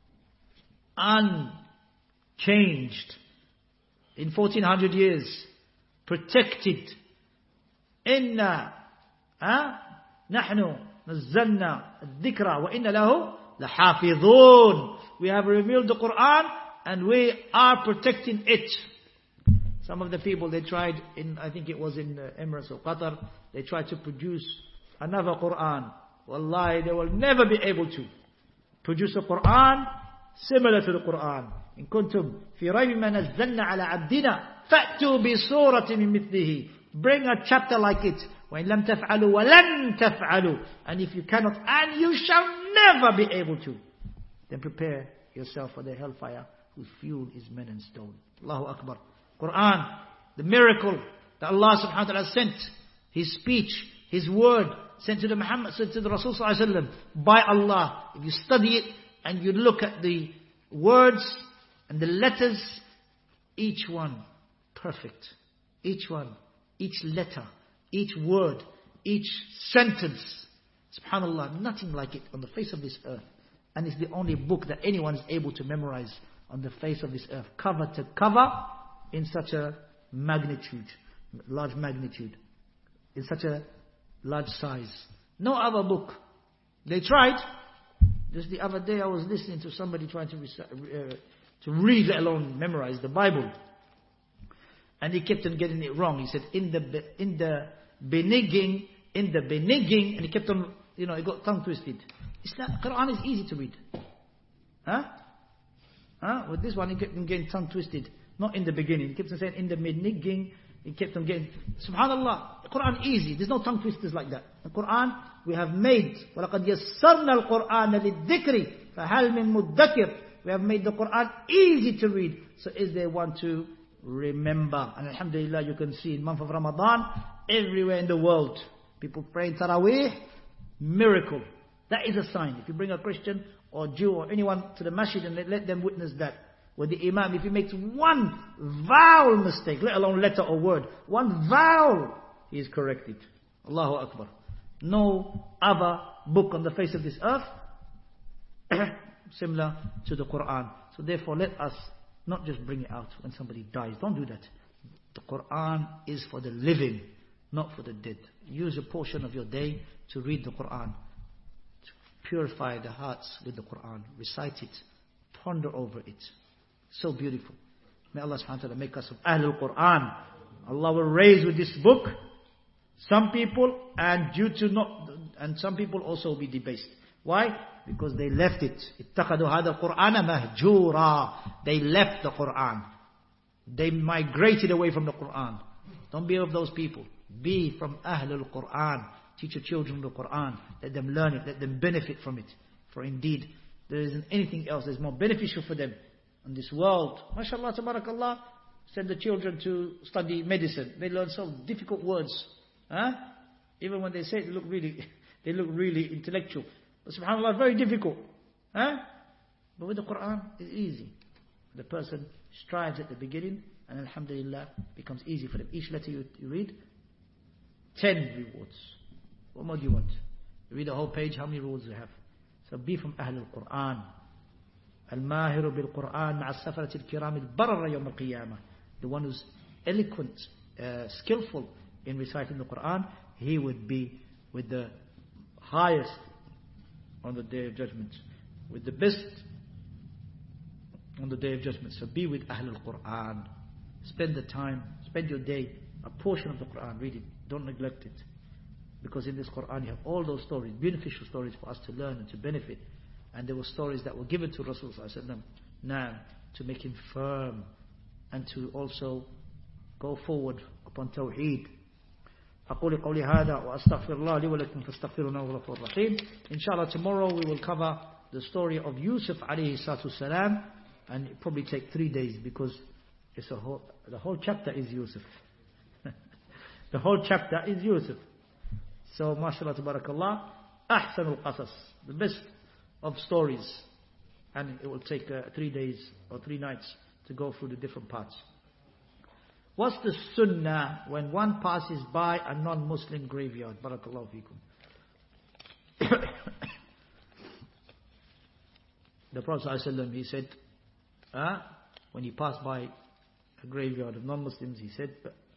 unchanged, in fourteen hundred years, protected. Inna, ha, nahnu, nazzalna al-dhikra, wa inna lahu lahafidhun. We have revealed the Quran, and we are protecting it. Some of the people, they tried in, I think it was in uh, Emirates or Qatar, they tried to produce another Quran. Wallahi, they will never be able to produce a Quran similar to the Quran. In kuntum fi raybi ma nazzalna ala abdina fa'tu bi suratin min mithlihi. Bring a chapter like it. Wa in lam taf'alu wa lan taf'alu. And if you cannot, and you shall never be able to, then prepare yourself for the hellfire whose fuel is men and stone. Allahu Akbar. Quran, the miracle that Allah subhanahu wa ta'ala sent, His speech, His word, sent to the Muhammad, sent to the Rasul sallallahu alaihi wasallam by Allah. If you study it and you look at the words and the letters, each one perfect. Each one, each letter, each word, each sentence. Subhanallah, nothing like it on the face of this earth. And it's the only book that anyone is able to memorize on the face of this earth, cover to cover, in such a magnitude, large magnitude, in such a large size. No other book. They tried. Just the other day I was listening to somebody trying to, uh, to read, let alone memorize the Bible. And he kept on getting it wrong. He said, in the in the beginning, in the beginning, and he kept on, you know, he got tongue twisted. Islam, Quran is easy to read. Huh? Huh? With this one, he kept on getting tongue twisted. Not in the beginning. He keeps on saying in the beginning, He kept on getting, subhanallah, the Quran easy. There's no tongue twisters like that. The Quran, we have made, وَلَقَدْ يَسَّرْنَا الْقُرْآنَ لِلذِّكْرِ فَهَلْ مِن مُدَّكِرٍ. We have made the Quran easy to read. So is there one to remember? And alhamdulillah, you can see in month of Ramadan, everywhere in the world, people praying Taraweeh, miracle. That is a sign. If you bring a Christian or Jew or anyone to the masjid and let them witness that. With the Imam, if he makes one vowel mistake, let alone letter or word, one vowel, he is corrected. Allahu Akbar. No other book on the face of this earth similar to the Quran. So therefore let us not just bring it out when somebody dies. Don't do that. The Quran is for the living, not for the dead. Use a portion of your day to read the Quran. To purify the hearts with the Quran. Recite it. Ponder over it. So beautiful. May Allah subhanahu wa ta'ala make us of Ahlul Quran. Allah will raise with this book some people, and due to not, and some people also will be debased. Why? Because they left it. اتخذوا هذا القرآن مهجورا. They left the Quran. They migrated away from the Quran. Don't be of those people. Be from Ahlul Quran. Teach your children the Quran. Let them learn it. Let them benefit from it. For indeed, there isn't anything else that's more beneficial for them in this world. MashaAllah, tabarakallah. Send the children to study medicine. They learn some difficult words. Huh? Even when they say it, they look really, they look really intellectual. But subhanAllah, very difficult. Huh? But with the Quran, it's easy. The person strives at the beginning, and alhamdulillah, becomes easy for them. Each letter you, you read, ten rewards. What more do you want? You read the whole page, how many rewards do you have? So be from Ahlul Quran. Al-Mahiru bil-Quran ma'a safarat al-kiram al-barra yawm al-qiyamah. The one who's eloquent, uh, skillful in reciting the Quran, he would be with the highest on the Day of Judgment, with the best on the Day of Judgment. So be with Ahlul Quran. Spend the time, spend your day, a portion of the Quran, read it. Don't neglect it. Because in this Quran you have all those stories, beneficial stories for us to learn and to benefit. And there were stories that were given to Rasulullah now to make him firm and to also go forward upon Tawheed. أقول قولي هذا وأستغفر الله لي ولكم فاستغفروا إنه هو الغفور الرحيم. Inshallah, tomorrow we will cover the story of Yusuf alayhi salatu salam, and it probably take three days because it's a whole, the whole chapter is Yusuf. The whole chapter is Yusuf. So, mashallah, tabarakallah, ahsanul qasas, the best of stories, and it will take uh, three days or three nights to go through the different parts. What's the sunnah when one passes by a non-Muslim graveyard? Barakallahu feekum. The Prophet ﷺ, he said, uh, when he passed by a graveyard of non-Muslims, he said,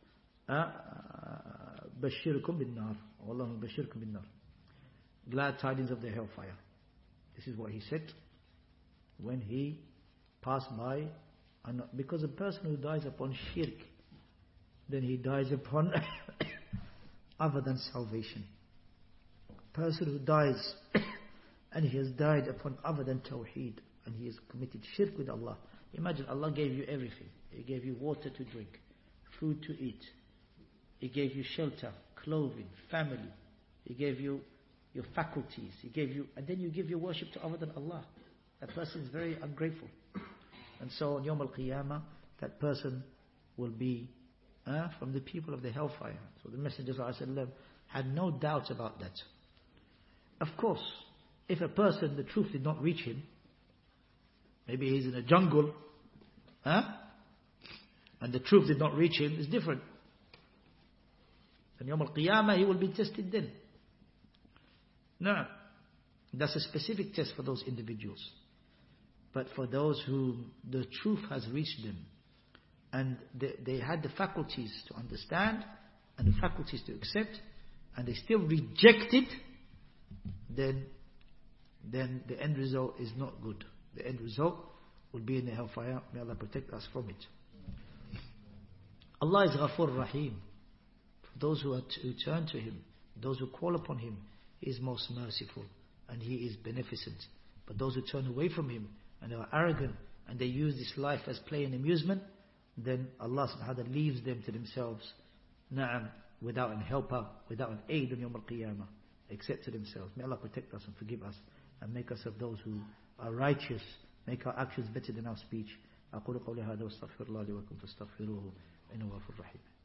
Bashirkum bin nar. Wallahu bashirkum bin nar. Glad tidings of the hellfire. This is what he said when he passed by. Because a person who dies upon shirk, then he dies upon other than salvation. A person who dies and he has died upon other than Tawheed, and he has committed shirk with Allah. Imagine Allah gave you everything. He gave you water to drink, food to eat. He gave you shelter, clothing, family. He gave you your faculties. He gave you, and then you give your worship to other than Allah. That person is very ungrateful. And so on Yawm al-Qiyamah, that person will be uh, from the people of the hellfire. So the Messenger ﷺ had no doubts about that. Of course, if a person, the truth did not reach him, maybe he's in a jungle, huh? and the truth did not reach him, it's different. And Yawm al-Qiyamah, he will be tested then. No, that's a specific test for those individuals. But for those who the truth has reached them, and they, they had the faculties to understand, and the faculties to accept, and they still reject it, then, then the end result is not good. The end result will be in the hellfire. May Allah protect us from it. Allah is Ghafur Rahim. For those who, are t- who turn to Him, those who call upon Him, He is most merciful and He is beneficent. But those who turn away from Him and are arrogant and they use this life as play and amusement, then Allah subhanahu wa ta'ala leaves them to themselves, na'am, without an helper, without an aid on Yawm al-Qiyamah, except to themselves. May Allah protect us and forgive us, and make us of those who are righteous, make our actions better than our speech. أقول قولي هذا واستغفر الله لي ولكم فاستغفروه إنه غفور رحيم.